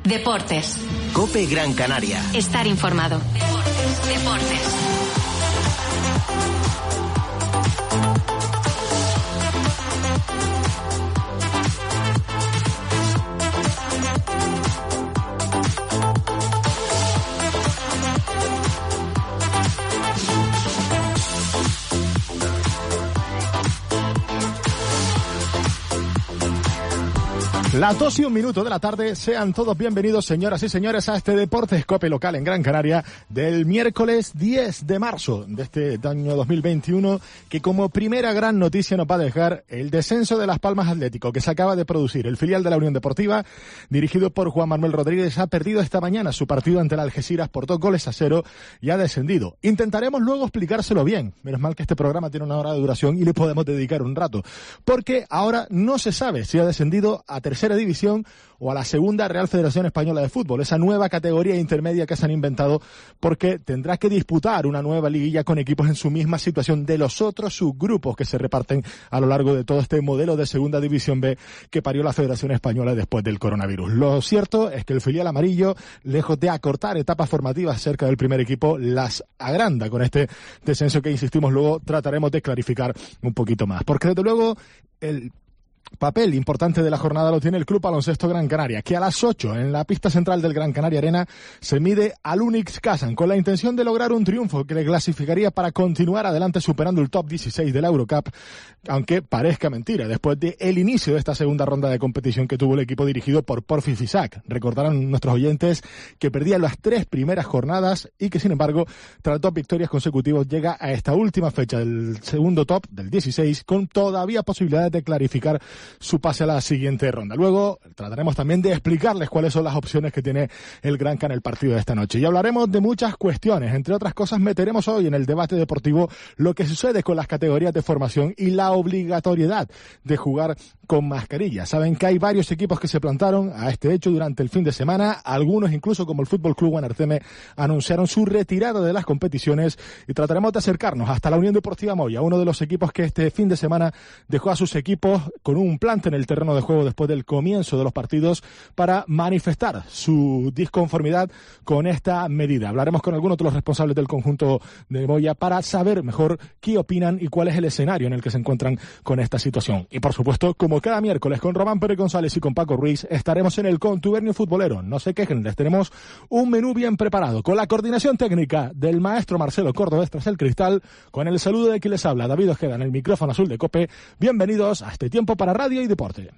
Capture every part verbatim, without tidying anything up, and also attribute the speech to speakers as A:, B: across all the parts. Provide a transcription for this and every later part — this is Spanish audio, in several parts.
A: Deportes.
B: COPE Gran Canaria.
A: Estar informado. Deportes. Deportes.
C: Las dos y un minuto de la tarde, sean todos bienvenidos, señoras y señores, a este Deportes COPE local en Gran Canaria del miércoles diez de marzo de este año dos mil veintiuno, que como primera gran noticia nos va a dejar el descenso de Las Palmas Atlético, que se acaba de producir. El filial de la Unión Deportiva, dirigido por Juan Manuel Rodríguez, ha perdido esta mañana su partido ante el Algeciras por dos goles a cero y ha descendido. Intentaremos luego explicárselo bien, menos mal que este programa tiene una hora de duración y le podemos dedicar un rato, porque ahora no se sabe si ha descendido a tercera división o a la segunda Real Federación Española de Fútbol, esa nueva categoría intermedia que se han inventado, porque tendrá que disputar una nueva liguilla con equipos en su misma situación de los otros subgrupos que se reparten a lo largo de todo este modelo de segunda división B que parió la Federación Española después del coronavirus. Lo cierto es que el filial amarillo, lejos de acortar etapas formativas cerca del primer equipo, las agranda con este descenso que, insistimos, luego trataremos de clarificar un poquito más, porque desde luego el papel importante de la jornada lo tiene el Club Baloncesto Gran Canaria, que a las ocho en la pista central del Gran Canaria Arena se mide al Unix Kazan con la intención de lograr un triunfo que le clasificaría para continuar adelante superando el top dieciséis de la Eurocup, aunque parezca mentira, después del inicio de esta segunda ronda de competición que tuvo el equipo dirigido por Porfi Fisac. Recordarán nuestros oyentes que perdía las tres primeras jornadas y que, sin embargo, tras dos victorias consecutivas llega a esta última fecha del segundo top, del dieciséis, con todavía posibilidades de clarificar su pase a la siguiente ronda. Luego trataremos también de explicarles cuáles son las opciones que tiene el Gran Canaria en el partido de esta noche. Y hablaremos de muchas cuestiones. Entre otras cosas, meteremos hoy en el debate deportivo lo que sucede con las categorías de formación y la obligatoriedad de jugar con mascarilla. Saben que hay varios equipos que se plantaron a este hecho durante el fin de semana. Algunos, incluso como el Fútbol Club Guanarteme, anunciaron su retirada de las competiciones y trataremos de acercarnos hasta la Unión Deportiva Moya, uno de los equipos que este fin de semana dejó a sus equipos con un plante en el terreno de juego después del comienzo de los partidos para manifestar su disconformidad con esta medida. Hablaremos con algunos de los responsables del conjunto de Moya para saber mejor qué opinan y cuál es el escenario en el que se encuentran con esta situación. Y por supuesto, como cada miércoles, con Román Pérez González y con Paco Ruiz, estaremos en el contubernio futbolero. No se quejen, les tenemos un menú bien preparado, con la coordinación técnica del maestro Marcelo Cordobés tras el cristal, con el saludo de quien les habla, David Ojeda, en el micrófono azul de COPE. Bienvenidos a este tiempo para Radio y Deporte.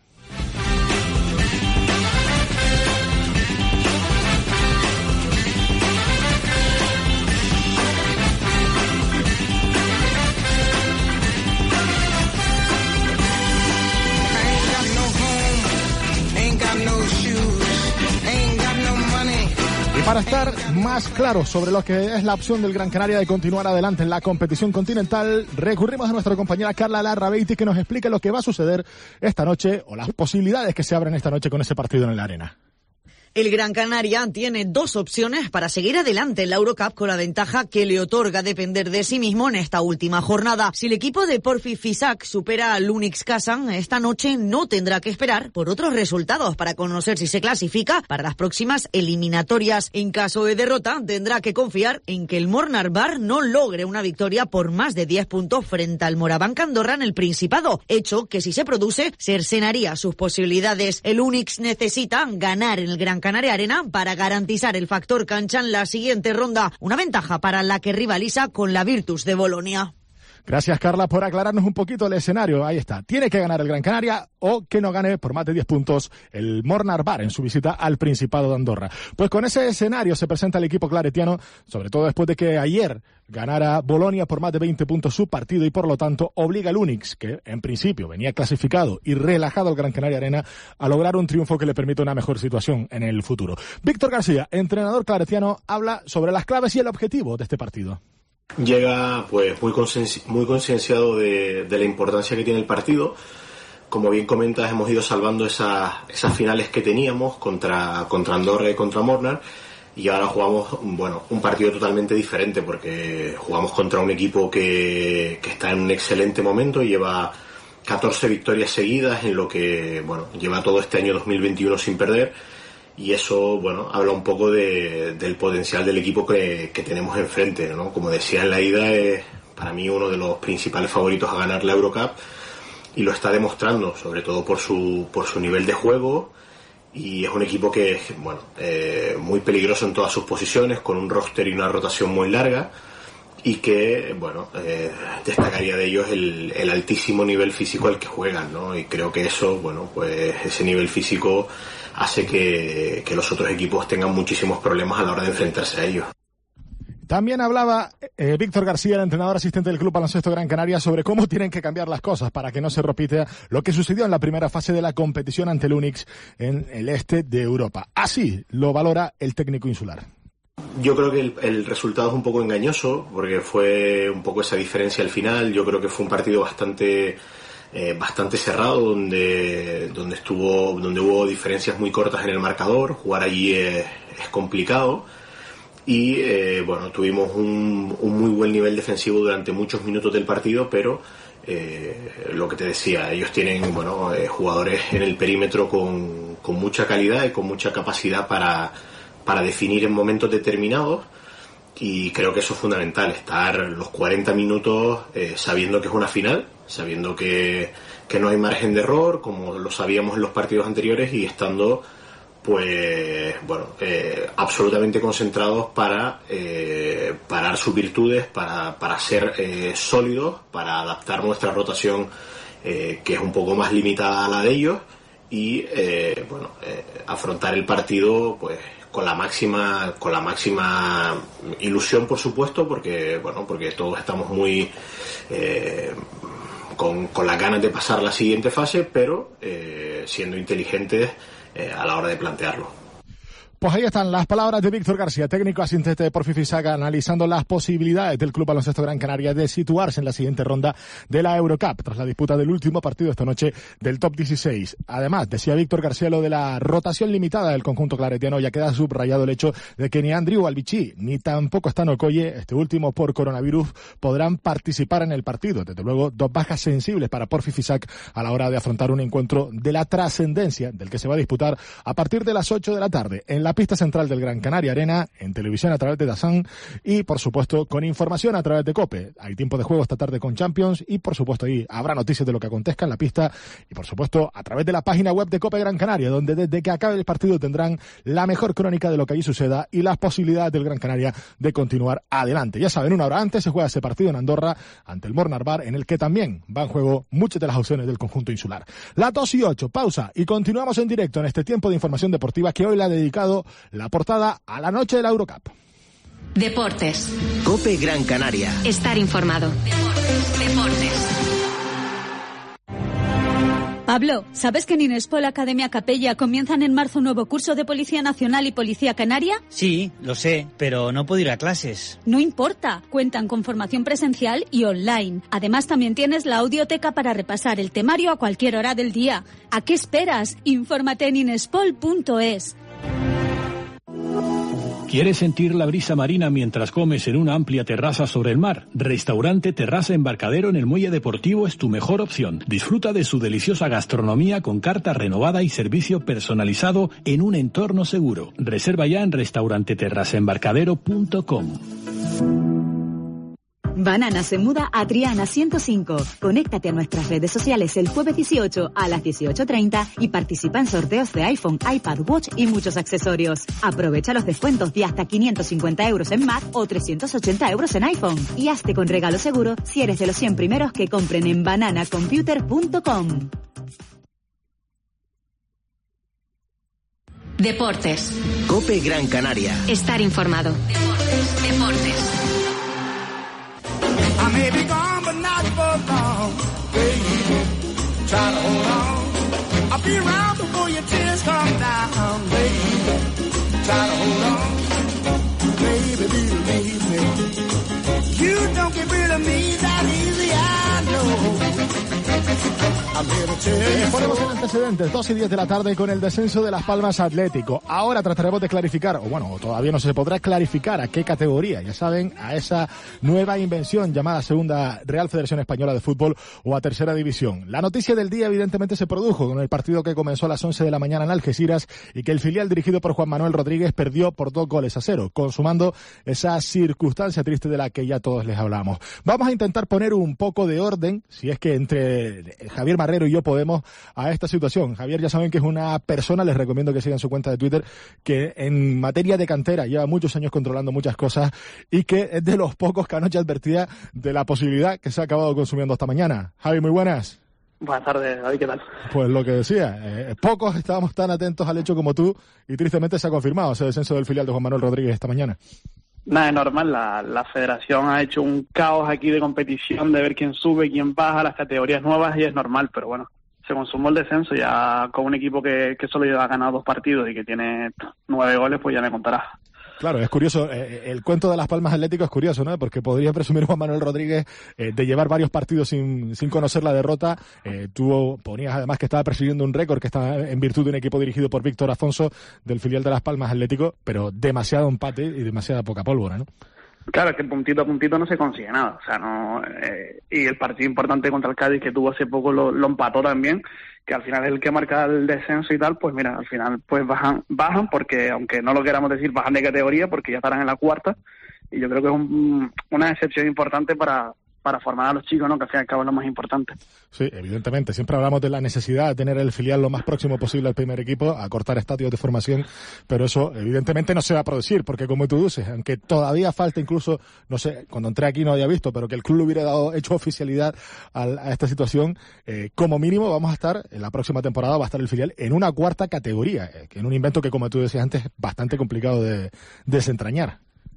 C: Y para estar más claros sobre lo que es la opción del Gran Canaria de continuar adelante en la competición continental, recurrimos a nuestra compañera Carla Larrabeiti, que nos explique lo que va a suceder esta noche o las posibilidades que se abren esta noche con ese partido en la arena.
D: El Gran Canaria tiene dos opciones para seguir adelante en la Eurocup, con la ventaja que le otorga depender de sí mismo en esta última jornada. Si el equipo de Porfi Fisac supera al Unix Kazan, esta noche no tendrá que esperar por otros resultados para conocer si se clasifica para las próximas eliminatorias. En caso de derrota, tendrá que confiar en que el Mornar Bar no logre una victoria por más de diez puntos frente al Morabanc Andorra en el Principado, hecho que, si se produce, cercenaría sus posibilidades. El Unix necesita ganar en el Gran Canaria Arena para garantizar el factor cancha en la siguiente ronda, una ventaja para la que rivaliza con la Virtus de Bolonia.
C: Gracias, Carla, por aclararnos un poquito el escenario. Ahí está. Tiene que ganar el Gran Canaria o que no gane por más de diez puntos el Mornar Bar en su visita al Principado de Andorra. Pues con ese escenario se presenta el equipo claretiano, sobre todo después de que ayer ganara Bolonia por más de veinte puntos su partido y por lo tanto obliga al Unix, que en principio venía clasificado y relajado al Gran Canaria Arena, a lograr un triunfo que le permita una mejor situación en el futuro. Víctor García, entrenador claretiano, habla sobre las claves y el objetivo de este partido.
E: Llega pues muy consci- muy concienciado de, de la importancia que tiene el partido. Como bien comentas, hemos ido salvando esas, esas finales que teníamos contra, contra Andorra y contra Mornar, y ahora jugamos bueno, un partido totalmente diferente, porque jugamos contra un equipo que, que está en un excelente momento y lleva catorce victorias seguidas en lo que bueno lleva todo este año dos mil veintiuno sin perder. y eso, bueno, habla un poco de, del potencial del equipo que, que tenemos enfrente, ¿no? Como decía en la ida, es para mí uno de los principales favoritos a ganar la Eurocup, y lo está demostrando, sobre todo por su, por su nivel de juego, y es un equipo que es, bueno, eh, muy peligroso en todas sus posiciones, con un roster y una rotación muy larga, y que, bueno, eh, destacaría de ellos el, el altísimo nivel físico al que juegan, ¿no? Y creo que eso, bueno, pues ese nivel físico hace que, que los otros equipos tengan muchísimos problemas a la hora de enfrentarse a ellos.
C: También hablaba eh, Víctor García, el entrenador asistente del Club Baloncesto Gran Canaria, sobre cómo tienen que cambiar las cosas para que no se repita lo que sucedió en la primera fase de la competición ante el Unix en el este de Europa. Así lo valora el técnico insular.
E: Yo creo que el, el resultado es un poco engañoso, porque fue un poco esa diferencia al final. Yo creo que fue un partido bastante eh, bastante cerrado, donde donde estuvo donde hubo diferencias muy cortas en el marcador. Jugar allí es, es complicado. Y eh, bueno, tuvimos un, un muy buen nivel defensivo durante muchos minutos del partido, pero eh, lo que te decía, ellos tienen, bueno, eh, jugadores en el perímetro con, con mucha calidad y con mucha capacidad para, para definir en momentos determinados, y creo que eso es fundamental, estar los cuarenta minutos eh, sabiendo que es una final, sabiendo que, que no hay margen de error, como lo sabíamos en los partidos anteriores, y estando pues bueno, eh, absolutamente concentrados para eh, parar sus virtudes, para, para ser eh, sólidos, para adaptar nuestra rotación, eh, que es un poco más limitada a la de ellos, y eh, bueno, eh, afrontar el partido pues con la máxima con la máxima ilusión, por supuesto, porque bueno, porque todos estamos muy eh, con, con las ganas de pasar la siguiente fase, pero eh, siendo inteligentes Eh, a la hora de plantearlo.
C: Pues ahí están las palabras de Víctor García, técnico asistente de Porfi Fisac, analizando las posibilidades del Club Baloncesto Gran Canaria de situarse en la siguiente ronda de la Eurocup, tras la disputa del último partido esta noche del top dieciséis. Además, decía Víctor García lo de la rotación limitada del conjunto claretiano, ya queda subrayado el hecho de que ni Andrew Albichi ni tampoco Stan Okoye, este último por coronavirus, podrán participar en el partido. Desde luego, dos bajas sensibles para Porfi Fisac a la hora de afrontar un encuentro de la trascendencia del que se va a disputar a partir de las ocho de la tarde en la la pista central del Gran Canaria Arena, en televisión a través de DAZN y, por supuesto, con información a través de COPE. Hay tiempo de juego esta tarde con Champions y, por supuesto, ahí habrá noticias de lo que acontezca en la pista y, por supuesto, a través de la página web de COPE Gran Canaria, donde desde que acabe el partido tendrán la mejor crónica de lo que allí suceda y las posibilidades del Gran Canaria de continuar adelante. Ya saben, una hora antes se juega ese partido en Andorra ante el Mornar Bar, en el que también va en juego muchas de las opciones del conjunto insular. Las dos y ocho, pausa y continuamos en directo en este tiempo de información deportiva que hoy le ha dedicado la portada a la noche de la Eurocup.
A: Deportes.
B: COPE Gran Canaria.
A: Estar informado. Deportes. Deportes.
F: Pablo, ¿sabes que en Inespol Academia Capella comienzan en marzo un nuevo curso de Policía Nacional y Policía Canaria?
G: Sí, lo sé, pero no puedo ir a clases.
F: No importa, cuentan con formación presencial y online. Además, también tienes la audioteca para repasar el temario a cualquier hora del día. ¿A qué esperas? Infórmate en inespol punto es.
H: ¿Quieres sentir la brisa marina mientras comes en una amplia terraza sobre el mar? Restaurante Terraza Embarcadero en el Muelle Deportivo es tu mejor opción. Disfruta de su deliciosa gastronomía con carta renovada y servicio personalizado en un entorno seguro. Reserva ya en restaurante terraza embarcadero punto com.
I: Banana se muda a Triana ciento cinco. Conéctate a nuestras redes sociales el jueves dieciocho a las dieciocho treinta y participa en sorteos de iPhone, iPad, Watch y muchos accesorios. Aprovecha los descuentos de hasta quinientos cincuenta euros en Mac o trescientos ochenta euros en iPhone. Y hazte con regalo seguro si eres de los cien primeros que compren en banana computer punto com.
A: Deportes.
B: COPE Gran Canaria.
A: Estar informado. Deportes. Deportes.
J: I may be gone, but not for long, baby. Try to hold on. I'll be around before your tears come down, baby. Try to hold on, baby, believe me. You don't get rid of me that easy, I know.
C: Les ponemos en antecedentes, dos y diez de la tarde con el descenso de Las Palmas Atlético. Ahora trataremos de clarificar, o bueno, todavía no se podrá clarificar a qué categoría, ya saben, a esa nueva invención llamada Segunda Real Federación Española de Fútbol o a Tercera División. La noticia del día evidentemente se produjo con el partido que comenzó a las once de la mañana en Algeciras y que el filial dirigido por Juan Manuel Rodríguez perdió por dos goles a cero, consumando esa circunstancia triste de la que ya todos les hablamos. Vamos a intentar poner un poco de orden, si es que entre Javier Marrero y yo podemos, a esta situación. Javier, ya saben que es una persona, les recomiendo que sigan su cuenta de Twitter, que en materia de cantera lleva muchos años controlando muchas cosas y que es de los pocos que anoche advertía de la posibilidad que se ha acabado consumiendo esta mañana. Javi, muy buenas.
K: Buenas tardes, David, ¿qué tal?
C: Pues lo que decía, eh, pocos estábamos tan atentos al hecho como tú y tristemente se ha confirmado ese descenso del filial de Juan Manuel Rodríguez esta mañana.
K: Nada, es normal, la, la federación ha hecho un caos aquí de competición, de ver quién sube, quién baja, las categorías nuevas, y es normal, pero bueno, se consumó el descenso ya con un equipo que, que solo lleva ganado dos partidos y que tiene nueve goles, pues ya me contarás. Claro, es curioso, eh, el cuento de Las Palmas Atlético es curioso, ¿no? Porque podría presumir Juan Manuel Rodríguez eh, de llevar varios partidos sin, sin conocer la derrota. Eh, tú ponías además que estaba persiguiendo un récord que está en virtud de un equipo dirigido por Víctor Afonso del filial de Las Palmas Atlético, pero demasiado empate y demasiada poca pólvora, ¿no? Claro, es que puntito a puntito no se consigue nada, o sea, no eh, y el partido importante contra el Cádiz que tuvo hace poco lo, lo empató también, que al final es el que marca el descenso y tal, pues mira, al final pues bajan, bajan porque aunque no lo queramos decir, bajan de categoría porque ya estarán en la cuarta, y yo creo que es un, una excepción importante para para formar a los chicos, ¿no? Que al fin y al cabo es lo más importante. Sí, evidentemente. Siempre hablamos de la necesidad de tener el filial lo más próximo posible al primer equipo, acortar estadios de formación, pero eso evidentemente no se va a producir, porque como tú dices, aunque todavía falta incluso, no sé, cuando entré aquí no había visto, pero que el club le hubiera dado, hecho oficialidad a, a esta situación, eh, como mínimo vamos a estar, en la próxima temporada va a estar el filial en una cuarta categoría, eh, que en un invento que, como tú decías antes, es bastante complicado de desentrañar.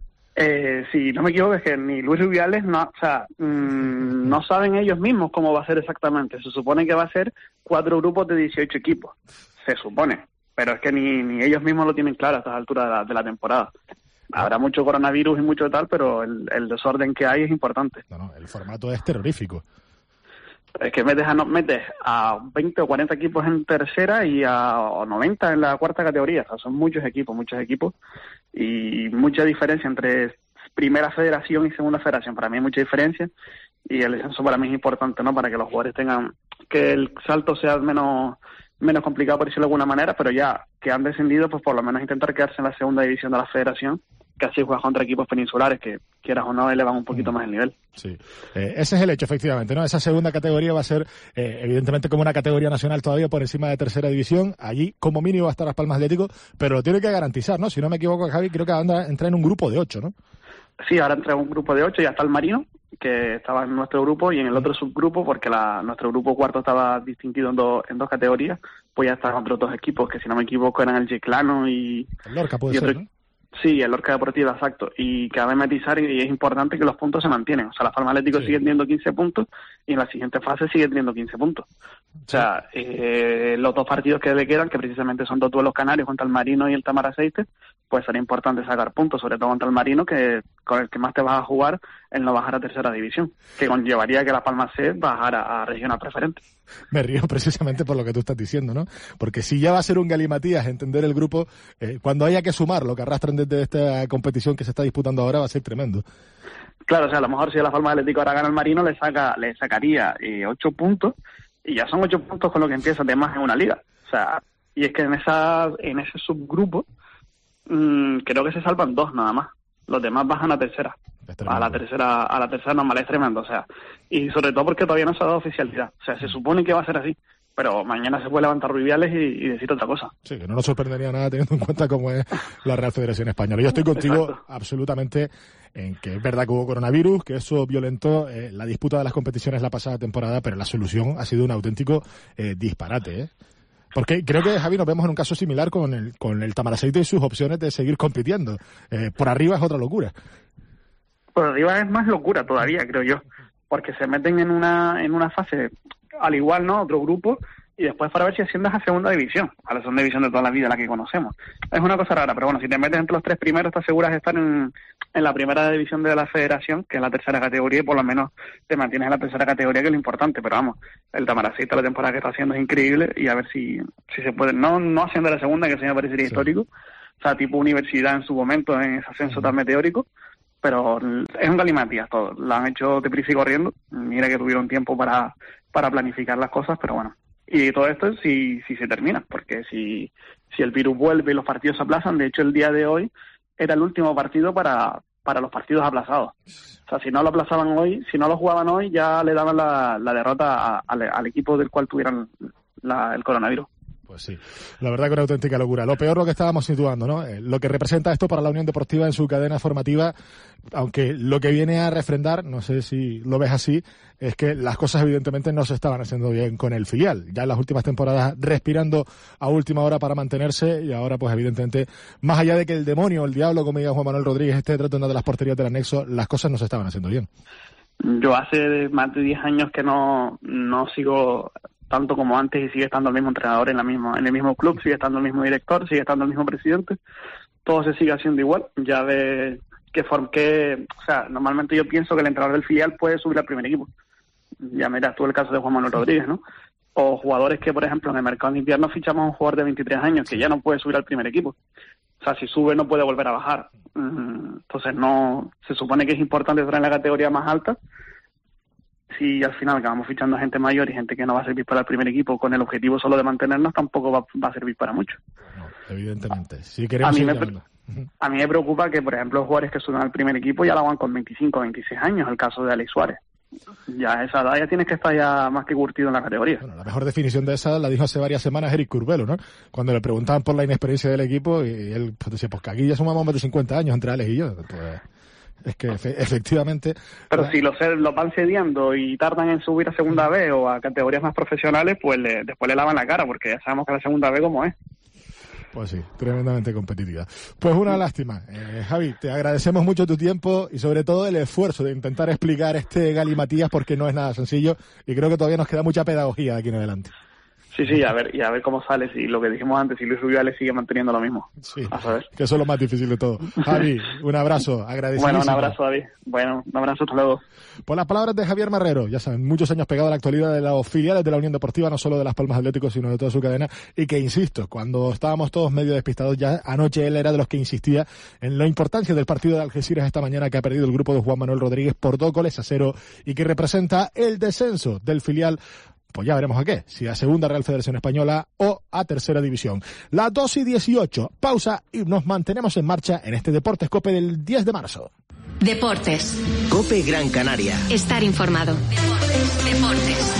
K: Eh, si no me equivoco, es que ni Luis Rubiales, no, o sea, mmm, no saben ellos mismos cómo va a ser exactamente. Se supone que va a ser cuatro grupos de dieciocho equipos, se supone, pero es que ni, ni ellos mismos lo tienen claro a estas alturas de la, de la temporada. Habrá mucho coronavirus y mucho tal, pero el, el desorden que hay es importante. No, no, el formato es terrorífico. Es que metes a, no, metes a veinte o cuarenta equipos en tercera y a noventa en la cuarta categoría. O sea, son muchos equipos, muchos equipos. Y mucha diferencia entre primera federación y segunda federación. Para mí hay mucha diferencia. Y el descenso para mí es importante, ¿no? Para que los jugadores tengan... que el salto sea menos menos complicado, por decirlo de alguna manera. Pero ya que han descendido, pues por lo menos intentar quedarse en la segunda división de la federación. Que así juegas contra equipos peninsulares que, quieras o no, elevan un poquito más el nivel. Sí, eh, ese es el hecho, efectivamente, ¿no? Esa segunda categoría va a ser, eh, evidentemente, como una categoría nacional todavía por encima de tercera división. Allí, como mínimo, va a estar Las Palmas Atlético, pero lo tiene que garantizar, ¿no? Si no me equivoco, Javi, creo que anda, entra en un grupo de ocho, ¿no? Sí, ahora entra en un grupo de ocho y ya está el Marino, que estaba en nuestro grupo, y en el otro subgrupo, porque la, nuestro grupo cuarto estaba distinguido en, do, en dos categorías, pues ya están otros dos equipos, que si no me equivoco eran el Yeclano y... El Lorca puede y ser, otro, ¿no? Sí, el Lorca Deportiva, exacto. Y cabe matizar, y es importante que los puntos se mantienen. O sea, Las Palmas Atlético sí. sigue teniendo quince puntos y en la siguiente fase sigue teniendo quince puntos. O sea, eh, los dos partidos que le quedan, que precisamente son dos duelos canarios contra el Marino y el Tamar Aceite, pues sería importante sacar puntos, sobre todo contra el Marino, que con el que más te vas a jugar en no bajar a tercera división, que conllevaría que Las Palmas C bajara a regional preferente. Me río precisamente por lo que tú estás diciendo, ¿no? Porque si ya va a ser un galimatías entender el grupo, eh, cuando haya que sumar lo que arrastran desde esta competición que se está disputando ahora va a ser tremendo. Claro, o sea, a lo mejor si Las Palmas Atlético ahora gana el Marino, le saca le sacaría eh, ocho puntos, y ya son ocho puntos con lo que empieza de más en una liga. O sea, y es que en esa en ese subgrupo mmm, creo que se salvan dos nada más. Los demás bajan a tercera. A la tercera, a la tercera normal, es tremendo, o sea, y sobre todo porque todavía no se ha dado oficialidad. O sea, se supone que va a ser así, pero mañana se puede levantar Rubiales y, y decir otra cosa. Sí, que no nos sorprendería nada teniendo en cuenta cómo es la Real Federación Española. Yo estoy contigo Exacto. absolutamente en que es verdad que hubo coronavirus, que eso violentó eh, la disputa de las competiciones la pasada temporada, pero la solución ha sido un auténtico eh, disparate, ¿eh? Porque creo que, Javi, nos vemos en un caso similar con el con el Tamar Aceite y sus opciones de seguir compitiendo. Eh, por arriba es otra locura. Por arriba es más locura todavía, creo yo, porque se meten en una en una fase, al igual, ¿no? Otro grupo, y después para ver si asciendes a segunda división, a la segunda división de toda la vida, la que conocemos. Es una cosa rara, pero bueno, si te metes entre los tres primeros, estás segura de estar en, en la primera división de la federación, que es la tercera categoría, y por lo menos te mantienes en la tercera categoría, que es lo importante. Pero vamos, el Tamaracita, la temporada que está haciendo es increíble, y a ver si, si se puede, no, no haciendo la segunda, que eso me parecería sí. histórico, o sea, tipo universidad en su momento, en ese ascenso tan meteórico, pero es un galimatías todo, lo han hecho deprisa y corriendo, mira que tuvieron tiempo para, para planificar las cosas, pero bueno. Y todo esto si, si se termina, porque si, si el virus vuelve y los partidos se aplazan, de hecho el día de hoy era el último partido para, para los partidos aplazados. O sea, si no lo aplazaban hoy, si no lo jugaban hoy, ya le daban la, la derrota a, a, al equipo del cual tuvieran la, el coronavirus.
C: Pues sí, la verdad que una auténtica locura. Lo peor lo que estábamos situando, ¿no? Eh, lo que representa esto para la Unión Deportiva en su cadena formativa, aunque lo que viene a refrendar, no sé si lo ves así, es que las cosas evidentemente no se estaban haciendo bien con el filial. Ya en las últimas temporadas respirando a última hora para mantenerse, y ahora pues evidentemente, más allá de que el demonio, el diablo, como diga Juan Manuel Rodríguez, esté tratando de las porterías del anexo, las cosas no se estaban haciendo bien.
K: Yo hace más de diez años que no, no sigo tanto como antes, y sigue estando el mismo entrenador en la misma, en el mismo club, sigue estando el mismo director, sigue estando el mismo presidente, todo se sigue haciendo igual. Ya de que, form, que o sea, normalmente yo pienso que el entrenador del filial puede subir al primer equipo. Ya miras tú el caso de Juan Manuel Rodríguez, ¿no? O jugadores que, por ejemplo, en el mercado de invierno fichamos a un jugador de veintitrés años que ya no puede subir al primer equipo. O sea, si sube no puede volver a bajar. Entonces no, se supone que es importante estar en la categoría más alta. Si al final acabamos fichando gente mayor y gente que no va a servir para el primer equipo con el objetivo solo de mantenernos, tampoco va, va a servir para mucho.
C: No, evidentemente. Si queremos
K: a, mí me, a mí me preocupa que, por ejemplo, los jugadores que suben al primer equipo ya lo van con veinticinco, veintiséis años, el caso de Alex Suárez. Ya a esa edad ya tienes que estar ya más que curtido en la categoría.
C: Bueno, la mejor definición de esa la dijo hace varias semanas Eric Curbelo, ¿no? Cuando le preguntaban por la inexperiencia del equipo, y él pues, decía, pues que aquí ya sumamos más de cincuenta años entre Alex y yo. Pues, es que efe, efectivamente...
K: Pero si los lo van cediendo y tardan en subir a segunda B o a categorías más profesionales, pues le, después le lavan la cara, porque ya sabemos que la segunda B como es.
C: Pues sí, tremendamente competitiva. Pues una lástima. Eh, Javi, te agradecemos mucho tu tiempo y sobre todo el esfuerzo de intentar explicar este galimatías, porque no es nada sencillo y creo que todavía nos queda mucha pedagogía de aquí en adelante.
K: Sí, sí, a ver, y a ver cómo sale, si lo que dijimos antes, si Luis Rubiales sigue manteniendo lo mismo.
C: Sí, a saber. Que eso es lo más difícil de todo. Javi, un abrazo, agradecido.
K: Bueno, un abrazo, David. Bueno, un abrazo, hasta luego.
C: Por las palabras de Javier Marrero, ya saben, muchos años pegado a la actualidad de los filiales de la Unión Deportiva, no solo de Las Palmas Atlético, sino de toda su cadena, y que, insisto, cuando estábamos todos medio despistados, ya anoche él era de los que insistía en la importancia del partido de Algeciras esta mañana, que ha perdido el grupo de Juan Manuel Rodríguez por dos goles a cero y que representa el descenso del filial. Pues ya veremos a qué, si a Segunda Real Federación Española o a Tercera División. Las dos y dieciocho, pausa y nos mantenemos en marcha en este Deportes COPE del diez de marzo.
A: Deportes.
B: COPE Gran Canaria.
A: Estar informado. Deportes. Deportes.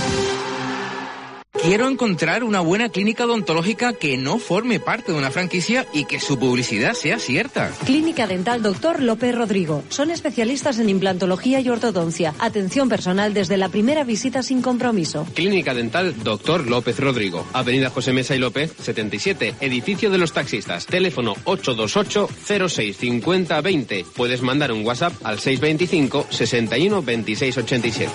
L: Quiero encontrar una buena clínica odontológica que no forme parte de una franquicia y que su publicidad sea cierta.
M: Clínica Dental Doctor López Rodrigo. Son especialistas en implantología y ortodoncia. Atención personal desde la primera visita sin compromiso.
N: Clínica Dental Doctor López Rodrigo. Avenida José Mesa y López, setenta y siete. Edificio de los Taxistas. Teléfono ocho dos ocho, cero seis cinco cero dos cero. Puedes mandar un WhatsApp al seis veinticinco, sesenta y uno, veintiséis ochenta y siete.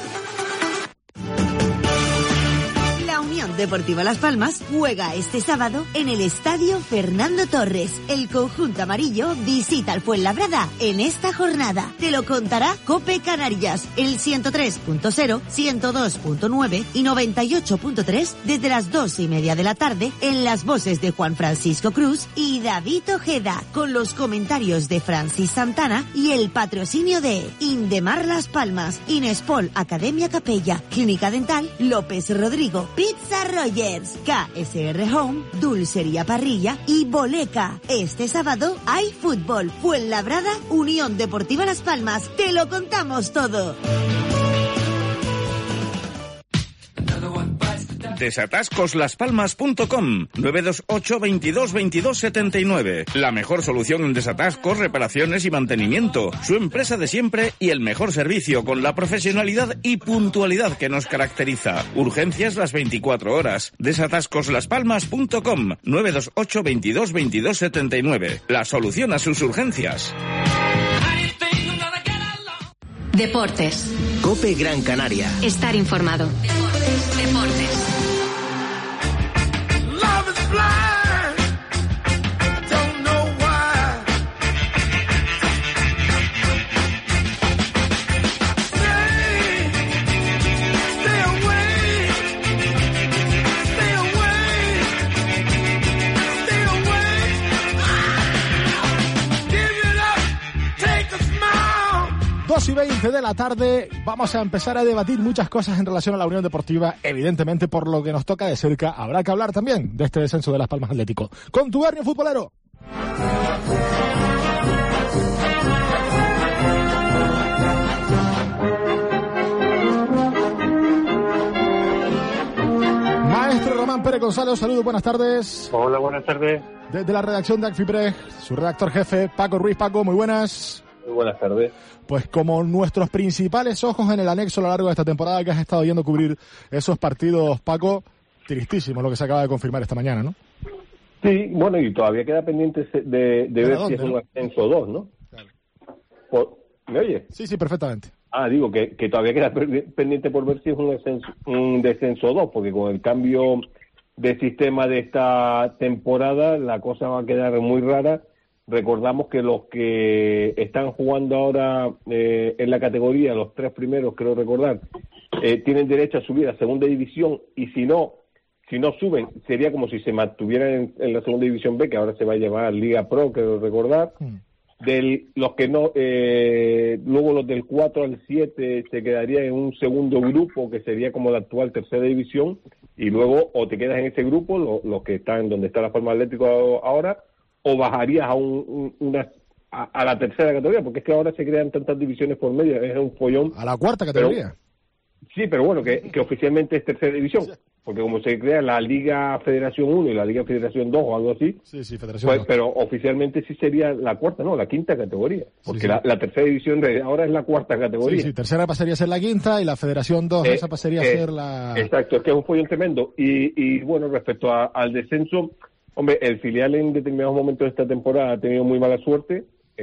O: Deportiva Las Palmas juega este sábado en el Estadio Fernando Torres. El conjunto amarillo visita al Fuenlabrada en esta jornada. Te lo contará COPE Canarias, el ciento tres punto cero, ciento dos punto nueve y noventa y ocho punto tres desde las dos y media de la tarde en las voces de Juan Francisco Cruz y David Ojeda, con los comentarios de Francis Santana y el patrocinio de Indemar Las Palmas, Inespol Academia Capella, Clínica Dental López Rodrigo, Pizza Rogers, K S R Home, Dulcería Parrilla y Boleca. Este sábado hay fútbol. Fuenlabrada, Unión Deportiva Las Palmas. Te lo contamos todo.
P: Desatascos las palmas punto com, nueve dos ocho, veintidós, veintidós, setenta y nueve. La mejor solución en desatascos, reparaciones y mantenimiento. Su empresa de siempre y el mejor servicio con la profesionalidad y puntualidad que nos caracteriza. Urgencias las veinticuatro horas. Desatascos las palmas punto com, nueve dos ocho, veintidós, veintidós, setenta y nueve. La solución a sus urgencias.
A: Deportes.
B: COPE Gran Canaria.
A: Estar informado. Deportes. Deportes.
C: dos y veinte de la tarde, vamos a empezar a debatir muchas cosas en relación a la Unión Deportiva. Evidentemente, por lo que nos toca de cerca, habrá que hablar también de este descenso de Las Palmas Atlético. Contubernio futbolero. Maestro Román Pérez González, saludos, buenas tardes.
Q: Hola, buenas tardes.
C: Desde la redacción de Acfipre, su redactor jefe, Paco Ruiz. Paco, muy buenas.
Q: Muy buenas tardes.
C: Pues como nuestros principales ojos en el anexo a lo largo de esta temporada que has estado yendo a cubrir esos partidos, Paco, tristísimo lo que se acaba de confirmar esta mañana, ¿no?
Q: Sí, bueno, y todavía queda pendiente de, de ver dónde, si es un ¿no? ascenso o dos, ¿no? Claro. Por, ¿Me oye?
C: Sí, sí, perfectamente.
Q: Ah, digo que, que todavía queda pendiente por ver si es un, ascenso, un descenso o dos, porque con el cambio de sistema de esta temporada la cosa va a quedar muy rara. Recordamos que los que están jugando ahora eh, en la categoría, los tres primeros, creo recordar, eh, tienen derecho a subir a segunda división, y si no, si no suben, sería como si se mantuvieran en, en la segunda división B, que ahora se va a llamar Liga Pro, creo recordar. Mm. Del, los que no, eh, luego los del cuatro al siete se quedaría en un segundo grupo, que sería como la actual tercera división, y luego o te quedas en ese grupo, los lo que están donde está la Palmas Atlético ahora, o bajarías a un, un, una a, a la tercera categoría, porque es que ahora se crean tantas divisiones por medio, es un follón.
C: A la cuarta categoría.
Q: Pero, sí, pero bueno, que, que oficialmente es tercera división, porque como se crea la Liga Federación uno y la Liga Federación dos o algo así,
C: sí, sí, Federación
Q: pues,
C: dos.
Q: Pero oficialmente sí sería la cuarta, no, la quinta categoría, porque sí, sí. La, la tercera división ahora es la cuarta categoría.
C: Sí, sí, tercera pasaría a ser la quinta y la Federación dos, eh, esa pasaría eh, a ser la...
Q: Exacto, es que es un follón tremendo. Y, y bueno, respecto a, al descenso, hombre, el filial en determinados momentos de esta temporada ha tenido muy mala suerte.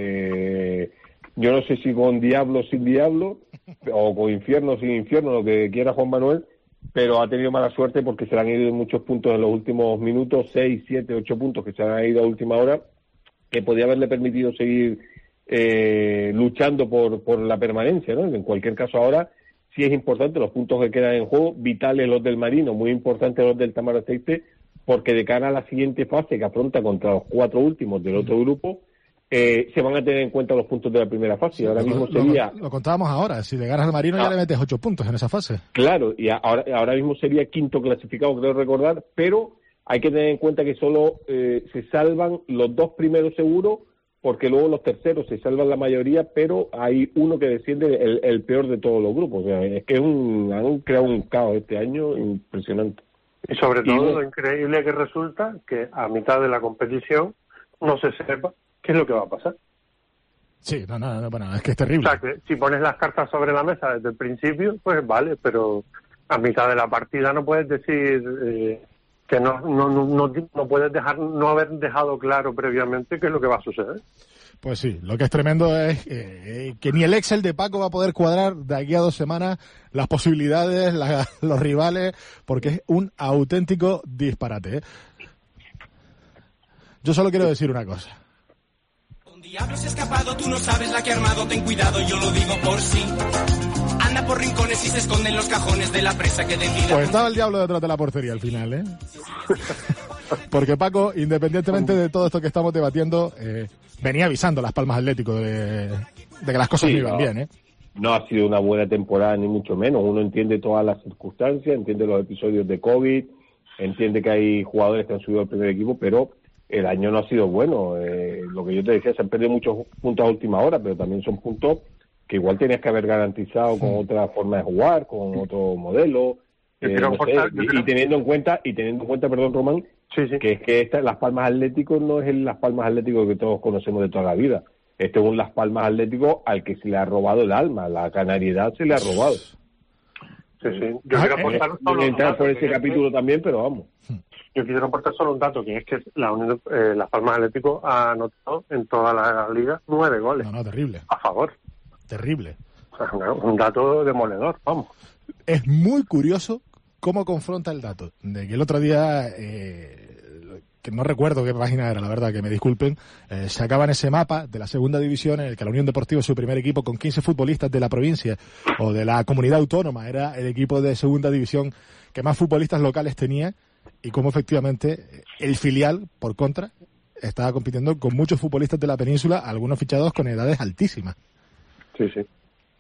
Q: Eh, yo no sé si con diablo o sin diablo, o con infierno o sin infierno, lo que quiera Juan Manuel, pero ha tenido mala suerte porque se le han ido muchos puntos en los últimos minutos, seis, siete, ocho puntos que se han ido a última hora, que podía haberle permitido seguir eh, luchando por, por la permanencia, ¿no? En cualquier caso ahora sí es importante los puntos que quedan en juego, vitales los del Marino, muy importantes los del Tamaraceite, porque de cara a la siguiente fase que afronta contra los cuatro últimos del otro grupo, eh, se van a tener en cuenta los puntos de la primera fase. Sí, ahora lo, mismo sería...
C: Lo, lo contábamos ahora, si le ganas al Marino ah, ya le metes ocho puntos en esa fase.
Q: Claro, y ahora, ahora mismo sería quinto clasificado, creo recordar, pero hay que tener en cuenta que solo eh, se salvan los dos primeros seguros, porque luego los terceros se salvan la mayoría, pero hay uno que desciende el, el peor de todos los grupos. O sea, es que es un, han creado un caos este año impresionante.
R: Y sobre todo y, lo increíble que resulta que a mitad de la competición no se sepa qué es lo que va a pasar.
C: Sí, no, no, no, bueno, es que es terrible.
R: O sea, que si pones las cartas sobre la mesa desde el principio, pues vale, pero a mitad de la partida no puedes decir eh, que no, no, no, no, no puedes dejar, no haber dejado claro previamente qué es lo que va a suceder.
C: Pues sí, lo que es tremendo es eh, que ni el Excel de Paco va a poder cuadrar de aquí a dos semanas las posibilidades, la, los rivales, porque es un auténtico disparate, ¿eh? Yo solo quiero decir una cosa.
J: Un diablo se ha escapado, tú no sabes la que ha armado, ten cuidado, yo lo digo por sí. Anda por rincones y se esconde en los cajones de la presa que decida.
C: Pues estaba el diablo detrás de la portería al final, ¿eh? Porque Paco, independientemente de todo esto que estamos debatiendo, eh, venía avisando Las Palmas Atlético de, de que las cosas sí, no iban no, bien, ¿eh?
Q: No ha sido una buena temporada, ni mucho menos. Uno entiende todas las circunstancias, entiende los episodios de COVID, entiende que hay jugadores que han subido al primer equipo, pero el año no ha sido bueno. Eh, lo que yo te decía, se han perdido muchos puntos a última hora, pero también son puntos que igual tenías que haber garantizado con otra forma de jugar, con otro modelo. Eh, no sé, y, y teniendo en cuenta, y teniendo en cuenta, perdón, Román,
R: sí, sí.
Q: que es que esta, Las Palmas Atlético no es el Las Palmas Atlético que todos conocemos de toda la vida. Este es un Las Palmas Atlético al que se le ha robado el alma, la canariedad se le ha robado.
R: Sí, sí. Yo quiero aportar
Q: eh, solo entrar por ese capítulo que... también, pero vamos.
R: Yo quisiera aportar solo un dato, que es que la Unión, eh, Las Palmas Atlético ha anotado en toda la liga nueve goles.
C: No, no, terrible.
R: A favor.
C: Terrible.
R: O sea, un dato demoledor, vamos.
C: Es muy curioso cómo confronta el dato de que el otro día, eh, que no recuerdo qué página era, la verdad, que me disculpen, eh, sacaban ese mapa de la segunda división en el que la Unión Deportiva es su primer equipo con quince futbolistas de la provincia o de la comunidad autónoma, era el equipo de segunda división que más futbolistas locales tenía, y cómo efectivamente el filial, por contra, estaba compitiendo con muchos futbolistas de la península, algunos fichados con edades altísimas.
R: Sí, sí.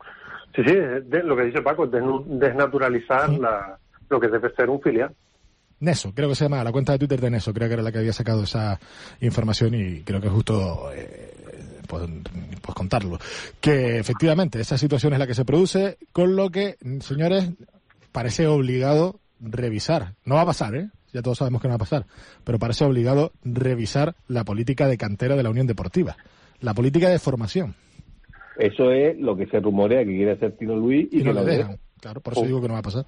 R: Sí, sí, de, lo que dice Paco, desnu, desnaturalizar sí. la, lo que debe ser un filial.
C: Neso, creo que se llama la cuenta de Twitter de Neso, creo que era la que había sacado esa información y creo que es justo eh, pues, pues contarlo. Que efectivamente esa situación es la que se produce, con lo que, señores, parece obligado revisar. No va a pasar, ¿eh? Ya todos sabemos que no va a pasar, pero parece obligado revisar la política de cantera de la Unión Deportiva, la política de formación.
Q: Eso es lo que se rumorea que quiere hacer Tino Luis y, y que no lo dejan. dejan.
C: Claro, por eso oh. digo que no va a pasar.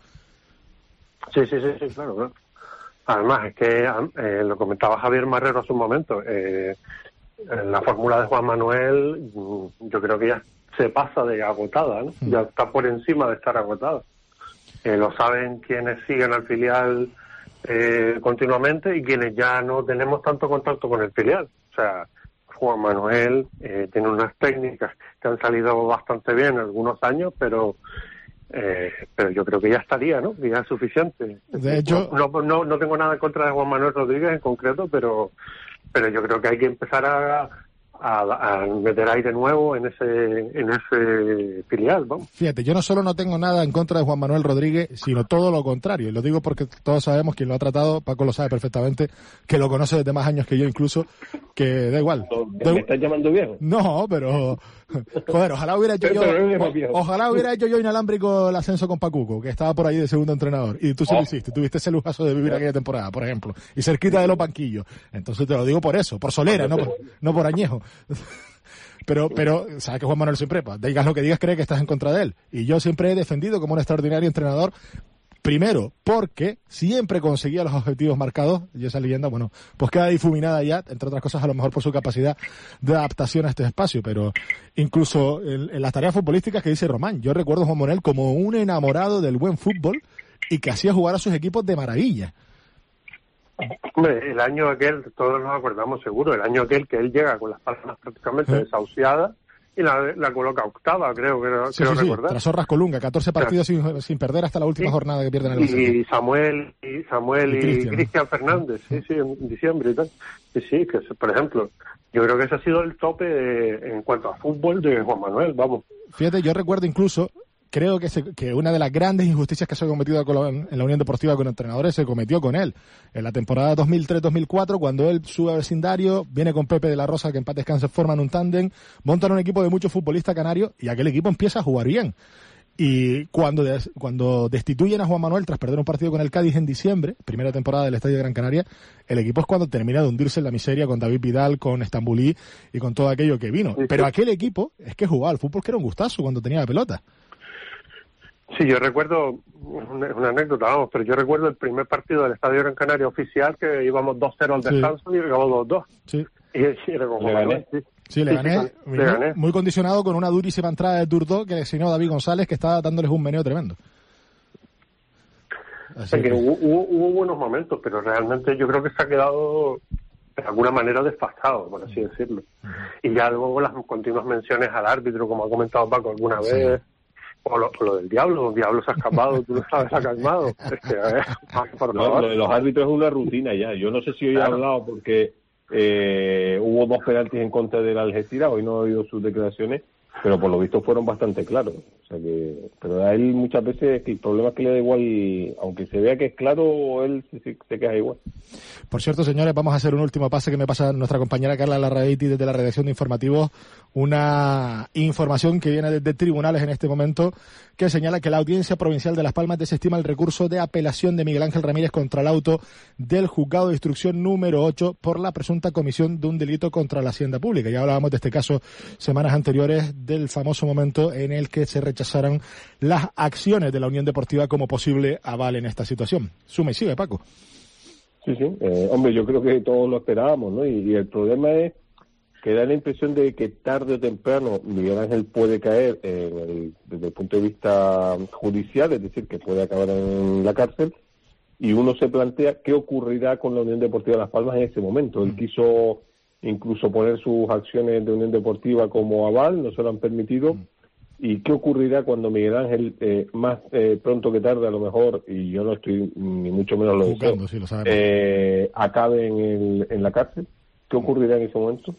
R: Sí, sí, sí, sí, claro, claro. Además, es que eh, lo comentaba Javier Marrero hace un momento, eh, en la fórmula de Juan Manuel yo creo que ya se pasa de agotada, ¿no? Mm. Ya está por encima de estar agotada. Eh, lo saben quienes siguen al filial eh, continuamente y quienes ya no tenemos tanto contacto con el filial. O sea, Juan Manuel eh, tiene unas técnicas que han salido bastante bien en algunos años, pero eh, pero yo creo que ya estaría, ¿no? Que ya es suficiente.
C: De hecho,
R: no, no, no, no tengo nada en contra de Juan Manuel Rodríguez en concreto, pero pero yo creo que hay que empezar a, a, a meter aire nuevo en ese en ese filial, vamos.
C: Fíjate, yo no solo no tengo nada en contra de Juan Manuel Rodríguez, sino todo lo contrario. Y lo digo porque todos sabemos quién lo ha tratado, Paco lo sabe perfectamente, que lo conoce desde más años que yo incluso, que da igual.
Q: ¿Me da... estás llamando viejo?
C: No, pero joder, ojalá hubiera hecho yo o, ojalá hubiera hecho yo inalámbrico el ascenso con Pacuco, que estaba por ahí de segundo entrenador, y tú sí oh. lo hiciste, tuviste ese lujazo de vivir aquella temporada, por ejemplo, y cerquita de los banquillos. Entonces te lo digo por eso, por solera, no por, no por añejo. Pero, pero, sabes que Juan Manuel siempre, pues, digas lo que digas, cree que estás en contra de él. Y yo siempre he defendido como un extraordinario entrenador, primero, porque siempre conseguía los objetivos marcados, y esa leyenda, bueno, pues queda difuminada ya, entre otras cosas, a lo mejor por su capacidad de adaptación a este espacio, pero incluso en, en las tareas futbolísticas que dice Román, yo recuerdo a Juan Manuel como un enamorado del buen fútbol y que hacía jugar a sus equipos de maravilla.
R: Hombre, el año aquel, todos nos acordamos seguro, el año aquel que él llega con las palmas prácticamente ¿Eh? desahuciadas y la, la coloca octava, creo que
C: sí, creo sí, recordar. Sí. Tras Horras Colunga, catorce partidos sin, sin perder hasta la última sí. jornada que pierden el Barcelona.
R: Y Samuel y Samuel y Cristian Fernández, sí, sí, en diciembre y tal. Sí, sí, que por ejemplo, yo creo que ese ha sido el tope de, en cuanto a fútbol de Juan Manuel, vamos.
C: Fíjate, yo recuerdo incluso creo que, se, que una de las grandes injusticias que se ha cometido en la Unión Deportiva con entrenadores se cometió con él. En la temporada dos mil tres dos mil cuatro, cuando él sube a vecindario, viene con Pepe de la Rosa, que en paz descanse, forman un tándem, montan un equipo de muchos futbolistas canarios y aquel equipo empieza a jugar bien. Y cuando, des, cuando destituyen a Juan Manuel tras perder un partido con el Cádiz en diciembre, primera temporada del Estadio de Gran Canaria, el equipo es cuando termina de hundirse en la miseria con David Vidal, con Estambulí y con todo aquello que vino. Pero aquel equipo es que jugaba al fútbol que era un gustazo cuando tenía la pelota.
R: Sí, yo recuerdo, una, una anécdota, vamos, pero yo recuerdo el primer partido del Estadio Gran Canaria oficial, que íbamos dos cero al descanso sí. y acabamos dos dos.
C: Sí.
R: Y, y era como,
C: le gané. Sí, sí le, sí, gané, sí, le gané. Muy condicionado con una durísima entrada de Turdó que diseñó David González, que estaba dándoles un meneo tremendo.
R: Así que, que hubo, hubo, hubo buenos momentos, pero realmente yo creo que se ha quedado de alguna manera desfasado, por así decirlo. Uh-huh. Y ya luego las continuas menciones al árbitro, como ha comentado Paco alguna sí. vez. O lo, lo del diablo, el diablo se ha escapado, tú lo sabes, se ha calmado. Es que, a ver, por
Q: no, lo de los árbitros es una rutina ya. Yo no sé si hoy claro. he hablado porque eh, hubo dos penaltis en contra del Algeciras, hoy no he oído sus declaraciones, pero por lo visto fueron bastante claros. O sea que, pero a él muchas veces el problema es que le da igual, aunque se vea que es claro, él se, se, se queja igual.
C: Por cierto, señores, vamos a hacer un último pase que me pasa nuestra compañera Carla Larrabeiti desde la redacción de Informativos, una información que viene desde tribunales en este momento, que señala que la Audiencia Provincial de Las Palmas desestima el recurso de apelación de Miguel Ángel Ramírez contra el auto del Juzgado de Instrucción número ocho por la presunta comisión de un delito contra la hacienda pública. Ya hablábamos de este caso semanas anteriores, del famoso momento en el que se rechazaron las acciones de la Unión Deportiva como posible aval en esta situación. Suma y sigue, Paco.
Q: Sí, sí. Eh, hombre, yo creo que todos lo esperábamos, ¿no? Y, y el problema es que da la impresión de que tarde o temprano Miguel Ángel puede caer en el, desde el punto de vista judicial, es decir, que puede acabar en la cárcel, y uno se plantea qué ocurrirá con la Unión Deportiva de Las Palmas en ese momento. Él quiso incluso poner sus acciones de Unión Deportiva como aval, no se lo han permitido. ¿Y qué ocurrirá cuando Miguel Ángel, eh, más eh, pronto que tarde a lo mejor, y yo no estoy ni mucho menos lo deseo,
C: sí, lo
Q: eh, acabe en, el, en la cárcel? ¿Qué ocurrirá en ese momento?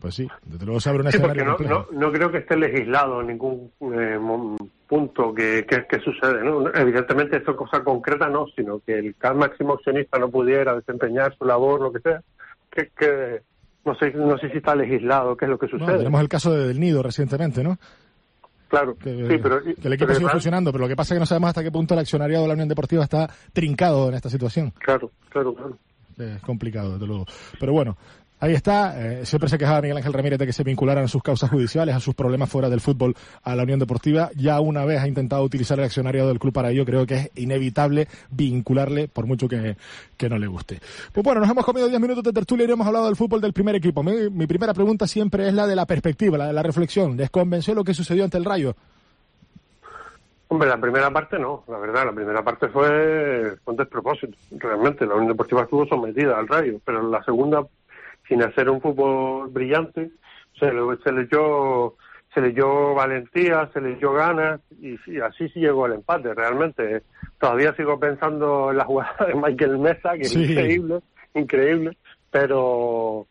C: Pues sí, desde luego se abre un
R: sí,
C: escenario
R: porque no, no, no creo que esté legislado en ningún eh, punto que, que, que sucede, ¿no? Evidentemente esto es cosa concreta, no, sino que el máximo accionista no pudiera desempeñar su labor, lo que sea, que, que no sé no sé si está legislado, qué es lo que sucede.
C: No, tenemos el caso de Del Nido recientemente, ¿no?
R: Claro,
C: que,
R: sí, pero...
C: Que el equipo sigue funcionando, pero lo que pasa es que no sabemos hasta qué punto el accionariado de la Unión Deportiva está trincado en esta situación.
R: Claro, claro, claro.
C: Es complicado, desde luego. Pero bueno, ahí está. Eh, siempre se quejaba Miguel Ángel Ramírez de que se vincularan sus causas judiciales, a sus problemas fuera del fútbol, a la Unión Deportiva. Ya una vez ha intentado utilizar el accionariado del club para ello. Creo que es inevitable vincularle, por mucho que, que no le guste. Pues bueno, nos hemos comido diez minutos de tertulia y hemos hablado del fútbol del primer equipo. Mi, mi primera pregunta siempre es la de la perspectiva, la de la reflexión. ¿Les convenció lo que sucedió ante el Rayo?
R: Hombre, la primera parte no, la verdad, la primera parte fue, fue un despropósito. Realmente, la Unión Deportiva estuvo sometida al Rayo, pero la segunda, sin hacer un fútbol brillante, se le, se le dio se le dio valentía, se le dio ganas, y, y así sí llegó el empate, realmente. Todavía sigo pensando en la jugada de Michael Mesa, que
C: sí.
R: es increíble, increíble, pero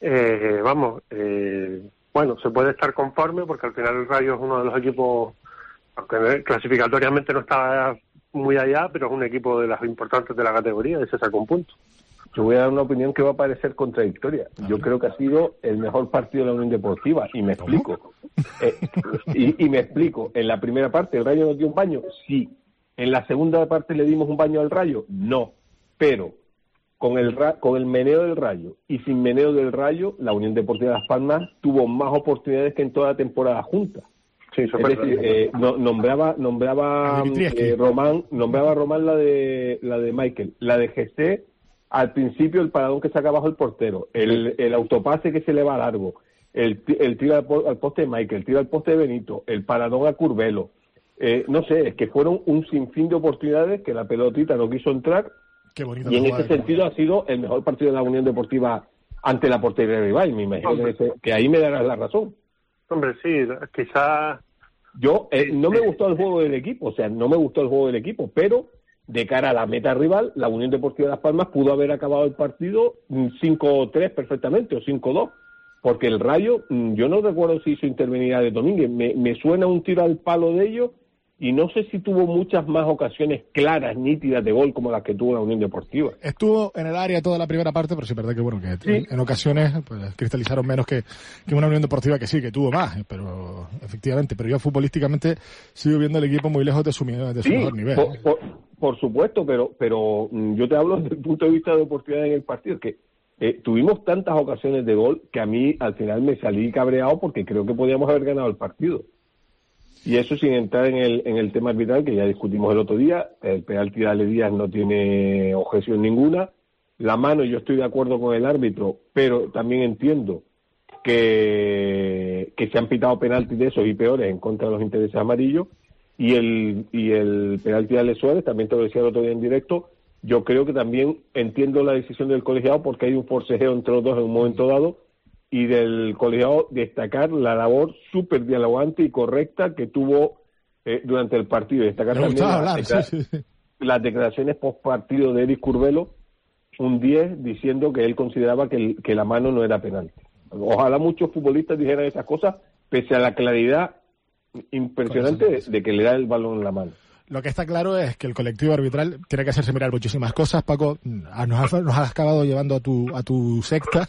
R: eh, vamos, eh, bueno, se puede estar conforme, porque al final el Rayo es uno de los equipos, aunque clasificatoriamente no está muy allá, pero es un equipo de los importantes de la categoría y se sacó un punto.
Q: Yo voy a dar una opinión que va a parecer contradictoria. Yo creo que ha sido el mejor partido de la Unión Deportiva, y me explico. Eh, y, y me explico. En la primera parte, ¿el Rayo nos dio un baño? Sí. ¿En la segunda parte le dimos un baño al Rayo? No. Pero con el, con el meneo del Rayo y sin meneo del Rayo, la Unión Deportiva de Las Palmas tuvo más oportunidades que en toda la temporada junta.
R: Sí, eso
Q: es decir, eh, no, nombraba nombraba eh, Román nombraba Román la de la de Michael, la de G C al principio, el paradón que saca abajo el portero, el, el autopase que se le va largo, el, el tiro al, al poste de Michael, el tiro al poste de Benito, el paradón a Curvelo, eh, no sé, es que fueron un sinfín de oportunidades que la pelotita no quiso entrar.
C: Qué bonito.
Q: Y en ese sentido ha sido el mejor partido de la Unión Deportiva ante la portería rival, me imagino que, ese, que ahí me darás la razón.
R: Hombre, sí, quizás...
Q: Yo, eh, no me gustó el juego del equipo, o sea, no me gustó el juego del equipo, pero de cara a la meta rival, la Unión Deportiva de Las Palmas pudo haber acabado el partido cinco tres perfectamente, o cinco dos, porque el Rayo, yo no recuerdo si hizo intervenir a de Domínguez, me, me suena un tiro al palo de ellos, y no sé si tuvo muchas más ocasiones claras, nítidas de gol como las que tuvo la Unión Deportiva.
C: Estuvo en el área toda la primera parte, pero sí es verdad que bueno que sí. en, en ocasiones pues cristalizaron menos que, que una Unión Deportiva que sí, que tuvo más, pero efectivamente, pero yo futbolísticamente sigo viendo el equipo muy lejos de su, de su
Q: sí,
C: mejor nivel.
Q: Por, por, por supuesto, pero pero yo te hablo desde el punto de vista de oportunidad en el partido, que eh, tuvimos tantas ocasiones de gol que a mí al final me salí cabreado porque creo que podíamos haber ganado el partido. Y eso sin entrar en el en el tema arbitral, que ya discutimos el otro día. El penalti de Ale Díaz no tiene objeción ninguna. La mano, yo estoy de acuerdo con el árbitro, pero también entiendo que, que se han pitado penaltis de esos y peores en contra de los intereses amarillos. Y el y el penalti de Ale Suárez, también te lo decía el otro día en directo, yo creo que también entiendo la decisión del colegiado porque hay un forcejeo entre los dos en un momento dado, y del colegiado destacar la labor súper dialogante y correcta que tuvo eh, durante el partido. Destacar
C: Me
Q: también
C: hablar,
Q: las,
C: sí, sí.
Q: las declaraciones post partido de Eric Curvelo, un diez, diciendo que él consideraba que, el, que la mano no era penal. Ojalá muchos futbolistas dijeran esas cosas, pese a la claridad impresionante de, de que le da el balón en la mano.
C: Lo que está claro es que el colectivo arbitral tiene que hacerse mirar muchísimas cosas. Paco, nos has, nos has acabado llevando a tu a tu secta,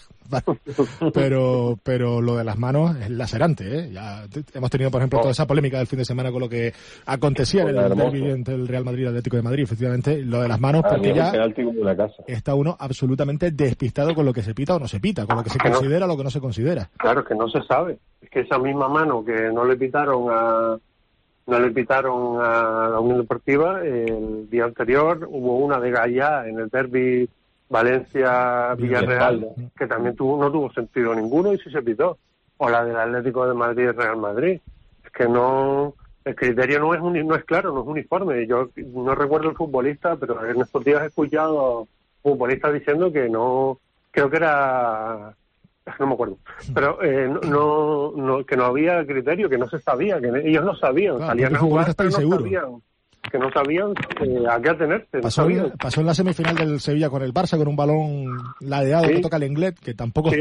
C: pero pero lo de las manos es lacerante, ¿eh? Ya hemos tenido, por ejemplo, toda esa polémica del fin de semana con lo que acontecía en el derbi entre el Real Madrid y el Atlético de Madrid, efectivamente, lo de las manos, porque ya está uno absolutamente despistado con lo que se pita o no se pita, con lo que se considera o lo que no se considera.
R: Claro, que no se sabe. Es que esa misma mano que no le pitaron a... No le pitaron a la Unión Deportiva. El día anterior hubo una de Gallá en el derbi Valencia-Villarreal, que también tuvo, no tuvo sentido ninguno y sí se pitó. O la del Atlético de Madrid y Real Madrid. Es que no, el criterio no es uni, no es claro, no es uniforme. Yo no recuerdo el futbolista, pero en estos días he escuchado futbolistas diciendo que no, creo que era... no me acuerdo, pero eh, no, no, que no había criterio, que no se sabía, que ellos no sabían, claro, salían a jugar, pero no sabían, que no sabían eh, a qué atenerse.
C: Pasó,
R: no
C: en, pasó en la semifinal del Sevilla con el Barça, con un balón ladeado, sí, que toca el Lenglet, que tampoco, sí,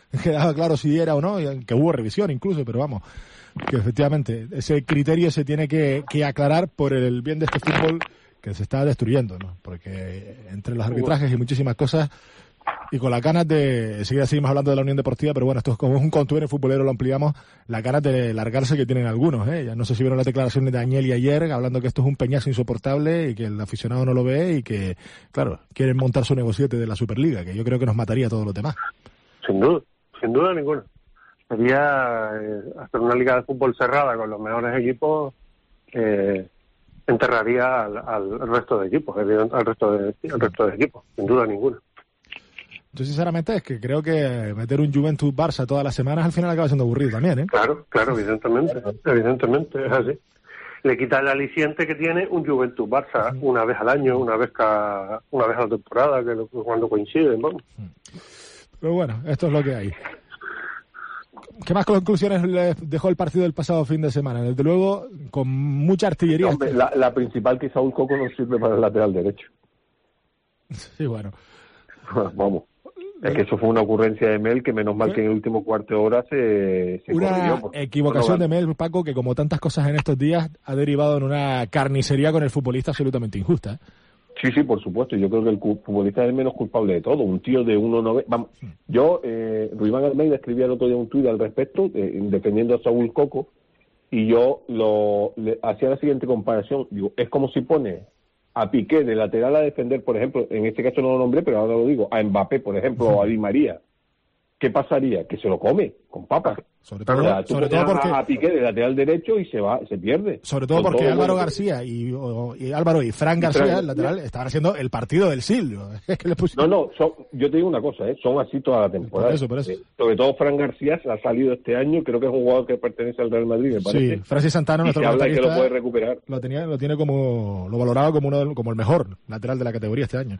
C: quedaba claro si era o no, que hubo revisión incluso, pero vamos, que efectivamente ese criterio se tiene que, que aclarar por el bien de este fútbol que se está destruyendo, ¿no? Porque entre los arbitrajes y muchísimas cosas, y con las ganas de, enseguida seguimos hablando de la Unión Deportiva, pero bueno, esto es como un contubernio futbolero, lo ampliamos, las ganas de largarse que tienen algunos, ¿eh? Ya no sé si vieron las declaraciones de Agnelli ayer, hablando que esto es un peñazo insoportable y que el aficionado no lo ve y que, claro, quieren montar su negociete de la Superliga, que yo creo que nos mataría a todos los demás.
R: Sin duda, sin duda ninguna. Sería eh, hacer una liga de fútbol cerrada con los mejores equipos, eh, enterraría al, al resto de equipos, al resto de, al resto de equipos, sin duda ninguna.
C: Yo sinceramente es que creo que meter un Juventus Barça todas las semanas al final acaba siendo aburrido también, ¿eh?
R: Claro, claro, evidentemente, evidentemente es así. Le quita el aliciente que tiene un Juventus Barça una vez al año, una vez cada, una vez a la temporada, que lo, cuando coinciden, vamos.
C: Pero bueno, esto es lo que hay. ¿Qué más conclusiones les dejó el partido del pasado fin de semana? Desde luego, con mucha artillería.
Q: Hombre, la, la principal, que Saúl Coco no sirve para el lateral derecho.
C: Sí, bueno.
Q: Vamos. Es que eso fue una ocurrencia de Mel, que menos mal que en el último cuarto de hora se, se
C: una
Q: corrigió. Porque,
C: equivocación de Mel, Paco, que como tantas cosas en estos días ha derivado en una carnicería con el futbolista absolutamente injusta, ¿eh?
Q: Sí, sí, por supuesto. Yo creo que el futbolista es el menos culpable de todo. Un tío de uno noventa... Vamos, yo, eh, Ruimán Almeida escribía el otro día un tuit al respecto, eh, defendiendo a Saúl Coco, y yo lo le, hacía la siguiente comparación. Digo, es como si pone a Piqué de lateral a defender, por ejemplo, en este caso no lo nombré, pero ahora lo digo, a Mbappé, por ejemplo, o a Di María. ¿Qué pasaría? Que se lo come con papas.
C: Sobre todo,
Q: o sea, tú
C: sobre todo porque
Q: a Piqué de lateral derecho y se va, se pierde.
C: Sobre todo porque todo Álvaro bueno. García y, o, y Álvaro y Fran García, Fran, el lateral, estaban haciendo el partido del siglo. Es que le pusieron...
Q: No, no, son, yo te digo una cosa, ¿eh? Son así toda la temporada.
C: Por eso, por eso.
Q: Eh, sobre todo Fran García se ha salido este año, creo que es un jugador que pertenece al Real Madrid, me parece.
C: Sí, Francis Santana, nuestro
Q: comentarista, que lo puede recuperar.
C: Lo tenía, lo tiene como, lo valoraba como uno, como el mejor lateral de la categoría este año.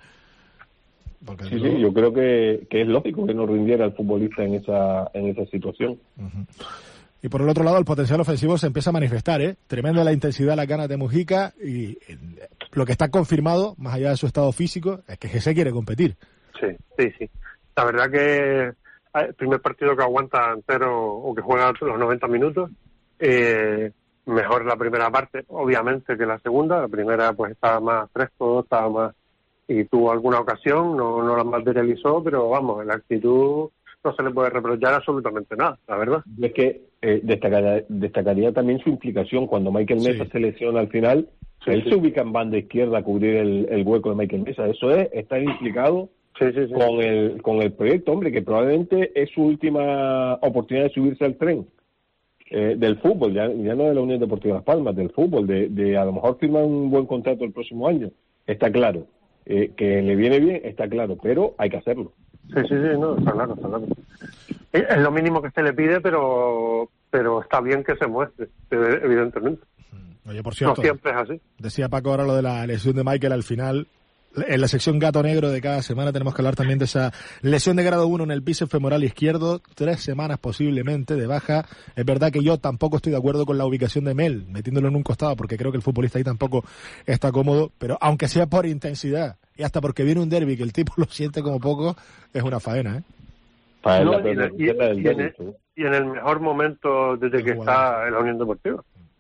Q: Porque sí, luego... sí, yo creo que, que es lógico que no rindiera el futbolista en esa en esa situación.
C: Uh-huh. Y por el otro lado, el potencial ofensivo se empieza a manifestar, ¿eh? Tremenda la intensidad, las ganas de Mujica, y eh, lo que está confirmado, más allá de su estado físico, es que Jesse quiere competir.
R: Sí, sí, sí. La verdad que el primer partido que aguanta entero o que juega los noventa minutos, eh, mejor la primera parte, obviamente, que la segunda. La primera pues estaba más fresco, estaba más... y tuvo alguna ocasión, no, no la materializó, pero vamos, la actitud no se le puede reprochar absolutamente nada, la verdad.
Q: Es que eh, destacaría, destacaría también su implicación cuando Michael Mesa sí. se lesiona al final, sí, él sí. se ubica en banda izquierda a cubrir el, el hueco de Michael Mesa. Eso es estar implicado
R: sí, sí, sí.
Q: con el con el proyecto, hombre, que probablemente es su última oportunidad de subirse al tren eh, del fútbol, ya, ya no de la Unión Deportiva Las Palmas, del fútbol, de, de a lo mejor firmar un buen contrato el próximo año, está claro. Eh, que le viene bien, está claro, pero hay que hacerlo.
R: Sí, sí, sí, no, está claro, está claro. Es, es lo mínimo que se le pide, pero pero está bien que se muestre, evidentemente.
C: Oye, por cierto,
R: no siempre es así.
C: Decía Paco ahora lo de la lesión de Michael al final. En la sección gato negro de cada semana tenemos que hablar también de esa lesión de grado uno en el bíceps femoral izquierdo, tres semanas posiblemente de baja. Es verdad que yo tampoco estoy de acuerdo con la ubicación de Mel, metiéndolo en un costado, porque creo que el futbolista ahí tampoco está cómodo, pero aunque sea por intensidad y hasta porque viene un derbi que el tipo lo siente como poco, es una faena, ¿eh?
R: No, y, en el, y, y, en el, y en el mejor momento desde que está en la Unión Deportiva.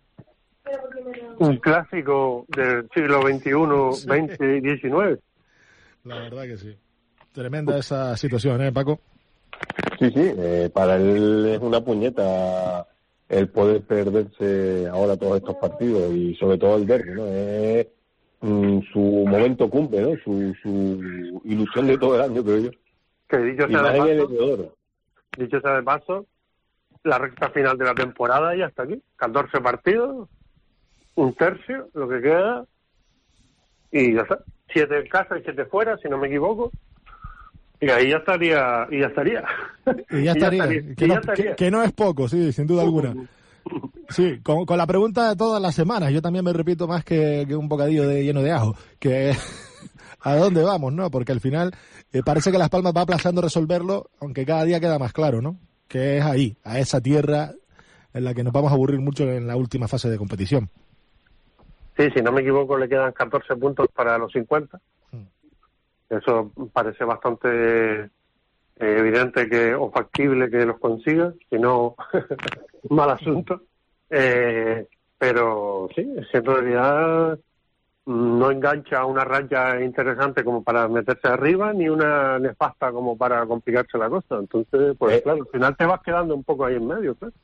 R: Un clásico del siglo veintiuno, veinte y diecinueve.
C: La verdad que sí. Tremenda esa situación, ¿eh, Paco?
Q: Sí, sí, eh, para él es una puñeta el poder perderse ahora todos estos partidos y sobre todo el derbi, ¿no? Es mm, su momento cumple, ¿no? Su, su ilusión de todo el año, creo yo.
R: Que dicho sea, de paso, dicho sea de paso, la recta final de la temporada y hasta aquí. catorce partidos, un tercio, lo que queda, y ya está. Siete en casa y siete fuera, si no me equivoco. Y ahí ya estaría, y ya estaría.
C: Y ya estaría, y ya estaría, que, y no, ya estaría. Que, que no es poco, sí, sin duda alguna. Sí, con, con la pregunta de todas las semanas, yo también me repito más que, que un bocadillo de lleno de ajo, que ¿a dónde vamos, no? Porque al final eh, parece que Las Palmas va aplazando resolverlo, aunque cada día queda más claro, ¿no? Que es ahí, a esa tierra en la que nos vamos a aburrir mucho en la última fase de competición.
R: Sí, si no me equivoco, le quedan catorce puntos para los cincuenta. Mm. Eso parece bastante eh, evidente que o factible que los consiga, si no, mal asunto. Eh, pero sí, es que en realidad no engancha una raya interesante como para meterse arriba, ni una nefasta como para complicarse la cosa. Entonces, pues eh, claro, al final te vas quedando un poco ahí en medio, pues.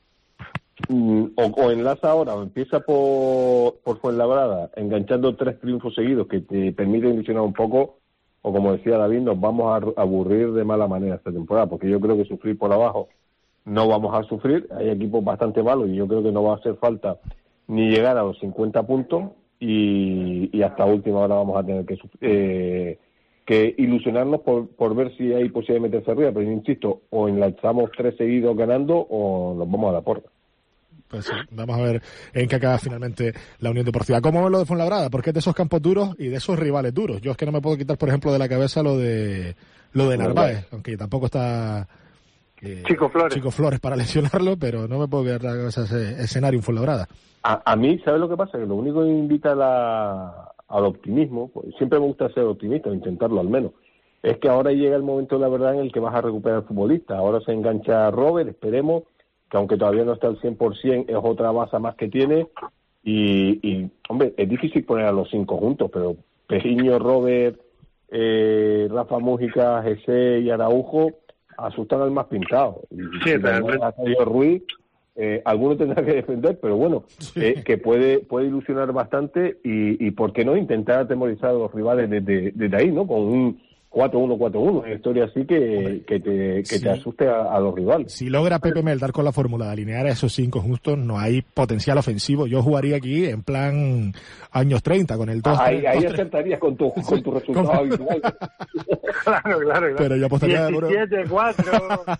Q: O, o enlaza ahora, o empieza por, por Fuenlabrada, enganchando tres triunfos seguidos que te permiten ilusionar un poco, o como decía David, nos vamos a aburrir de mala manera esta temporada, porque yo creo que sufrir por abajo no vamos a sufrir. Hay equipos bastante malos y yo creo que no va a hacer falta ni llegar a los cincuenta puntos. Y, y hasta última hora vamos a tener que eh, que ilusionarnos por, por ver si hay posibilidad de meterse arriba, pero insisto, o enlazamos tres seguidos ganando o nos vamos a la puerta.
C: Pues sí, vamos a ver en qué acaba finalmente la Unión Deportiva. ¿Cómo ves lo de Fuenlabrada? Porque es de esos campos duros y de esos rivales duros. Yo es que no me puedo quitar, por ejemplo, de la cabeza lo de lo de Narváez, aunque tampoco está eh,
R: Chico Flores.
C: Chico Flores para lesionarlo, pero no me puedo quedar de la cabeza ese escenario en Fuenlabrada.
Q: A, a mí, ¿sabes lo que pasa? Que lo único que me invita a la, al optimismo, pues siempre me gusta ser optimista, intentarlo al menos, es que ahora llega el momento de la verdad en el que vas a recuperar al futbolista. Ahora se engancha Robert, esperemos, que aunque todavía no está al cien por ciento, es otra base más que tiene, y, y hombre, es difícil poner a los cinco juntos, pero Pejiño, Robert, eh, Rafa Mújica, Jesse y Araujo asustan al más pintado. Y
R: sí,
Q: si realmente. Ruiz, Eh, alguno tendrá que defender, pero bueno, sí. eh, que puede puede ilusionar bastante y, y por qué no intentar atemorizar a los rivales desde, desde ahí, ¿no? Con un cuatro uno cuatro uno, una historia así que, que te que sí. te asuste a, a los rivales.
C: Si logra Pepe Mel dar con la fórmula de alinear a esos cinco justos, no hay potencial ofensivo. Yo jugaría aquí en plan años treinta, con el dos
Q: Ahí,
C: tres,
Q: ahí
C: dos,
Q: acertarías con tu, con tu resultado
C: ¿Cómo?
Q: habitual.
R: Claro, claro, claro.
C: Pero yo apostaría
R: diecisiete cuatro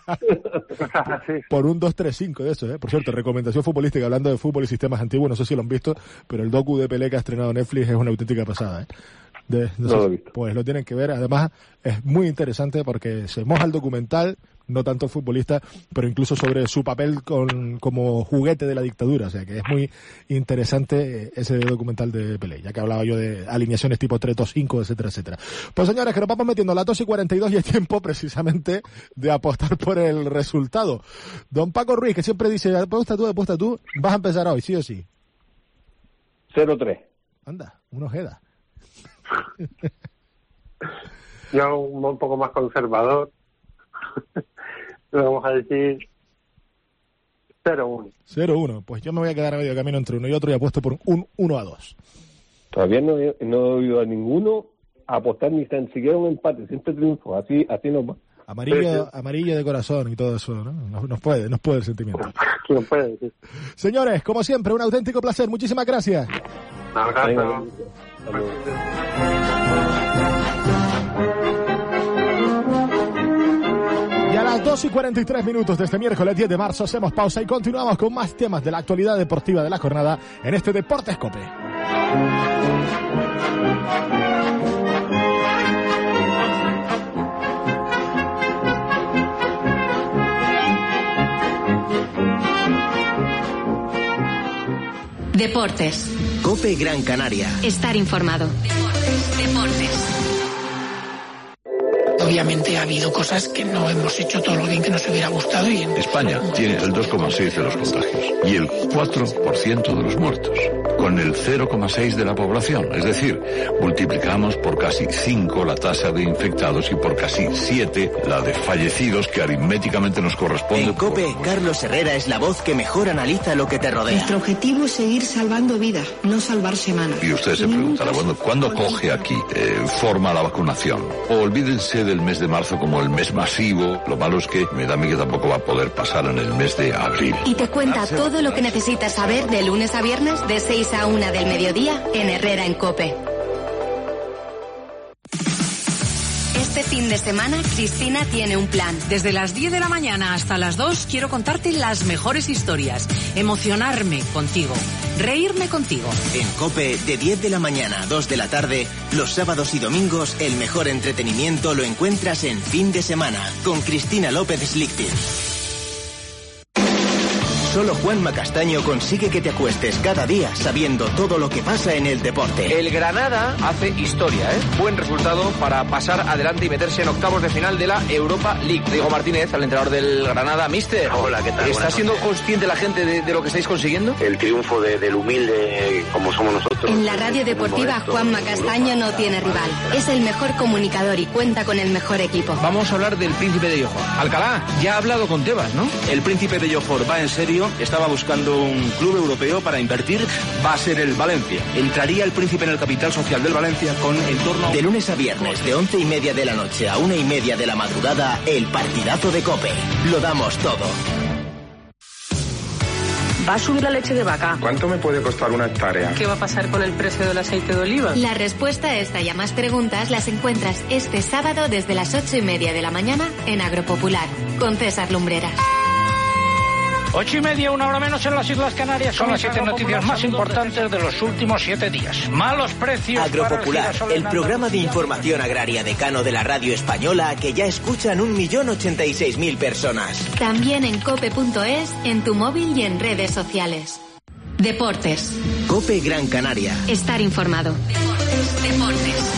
C: por un dos tres cinco de eso, ¿eh? Por cierto, recomendación futbolística, hablando de fútbol y sistemas antiguos, no sé si lo han visto, pero el docu de Pelé que ha estrenado Netflix es una auténtica pasada, ¿eh? De, no
Q: no
C: sé,
Q: lo he visto.
C: Pues lo tienen que ver. Además es muy interesante porque se moja el documental, no tanto el futbolista, pero incluso sobre su papel con, como juguete de la dictadura. O sea que es muy interesante ese documental de Pelé, ya que hablaba yo de alineaciones tipo tres dos cinco, etcétera, etcétera. Pues señores, que nos vamos metiendo a las dos y cuarenta y dos y es tiempo precisamente de apostar por el resultado. Don Paco Ruiz, que siempre dice, apuesta tú, apuesta tú, vas a empezar hoy, sí o sí.
Q: cero tres.
C: Anda, una ojeda.
R: Yo un, un poco más conservador. Vamos a decir cero uno.
C: cero uno. Pues yo me voy a quedar a medio camino entre uno y otro y apuesto por un uno a dos.
Q: Todavía no he, no he oído a ninguno apostar ni tan siquiera un empate, siempre triunfo, así así nos va.
C: Amarillo,
Q: sí, sí.
C: amarillo de corazón y todo eso, ¿no? Nos, nos puede, nos puede el sentimiento.
R: No puede, sí.
C: Señores, como siempre, un auténtico placer. Muchísimas gracias.
R: No, gracias.
C: Y a las dos y cuarenta y tres minutos de este miércoles diez de marzo hacemos pausa y continuamos con más temas de la actualidad deportiva de la jornada en este Deportes Cope.
A: Deportes.
B: Cope Gran Canaria.
A: Estar informado. Deportes. Deportes.
S: Obviamente ha habido cosas que no hemos hecho todo lo bien que nos hubiera gustado. Y en
T: España tiene el dos coma seis de los contagios y el cuatro por ciento de los muertos, con el cero coma seis de la población. Es decir, multiplicamos por casi cinco la tasa de infectados y por casi siete la de fallecidos, que aritméticamente nos corresponde.
B: En COPE,
T: por...
B: Carlos Herrera es la voz que mejor analiza lo que te rodea.
U: Nuestro objetivo es seguir salvando vidas, no salvar semanas.
T: Y usted se preguntará, ¿cuándo, ¿cuándo coge aquí eh, forma la vacunación? O olvídense del mes de marzo como el mes masivo. Lo malo es que me da a mí que tampoco va a poder pasar en el mes de abril.
A: Y te cuenta todo lo que necesitas saber de lunes a viernes de seis a una del mediodía en Herrera en COPE. Este fin de semana, Cristina tiene un plan.
V: Desde las diez de la mañana hasta las dos quiero contarte las mejores historias, emocionarme contigo, reírme contigo.
B: En COPE, de diez de la mañana a dos de la tarde, los sábados y domingos, el mejor entretenimiento lo encuentras en Fin de Semana, con Cristina López Slichting. Solo Juanma Castaño consigue que te acuestes cada día sabiendo todo lo que pasa en el deporte.
D: El Granada hace historia, ¿eh? Buen resultado para pasar adelante y meterse en octavos de final de la Europa League. Diego Martínez, al entrenador del Granada. Mister,
E: hola, ¿qué tal?
D: ¿está siendo consciente la gente de, de lo que estáis consiguiendo?
E: El triunfo de, del humilde como somos nosotros.
A: En la radio deportiva Juanma Castaño no tiene rival. Es el mejor comunicador y cuenta con el mejor equipo.
D: Vamos a hablar del Príncipe de Johor. Alcalá ya ha hablado con Tebas, ¿no?
W: El Príncipe de Johor va en serio, estaba buscando un club europeo para invertir, va a ser el Valencia. Entraría el Príncipe en el capital social del Valencia con en torno a...
B: De lunes a viernes, de once y media de la noche a una y media de la madrugada, el partidazo de COPE. Lo damos todo.
X: ¿Va a subir la leche de vaca?
Y: ¿Cuánto me puede costar una hectárea?
X: ¿Qué va a pasar con el precio del aceite de oliva?
A: La respuesta a esta y a más preguntas las encuentras este sábado desde las ocho y media de la mañana en Agropopular, con César Lumbreras.
S: Ocho y media, una hora menos en las Islas Canarias. Son las siete noticias más importantes de los últimos siete días. Malos precios.
B: Agropopular, el programa de información agraria decano de la radio española que ya escuchan un millón ochenta y seis mil personas.
A: También en cope punto es, en tu móvil y en redes sociales. Deportes.
B: COPE Gran Canaria.
A: Estar informado. Deportes. Deportes.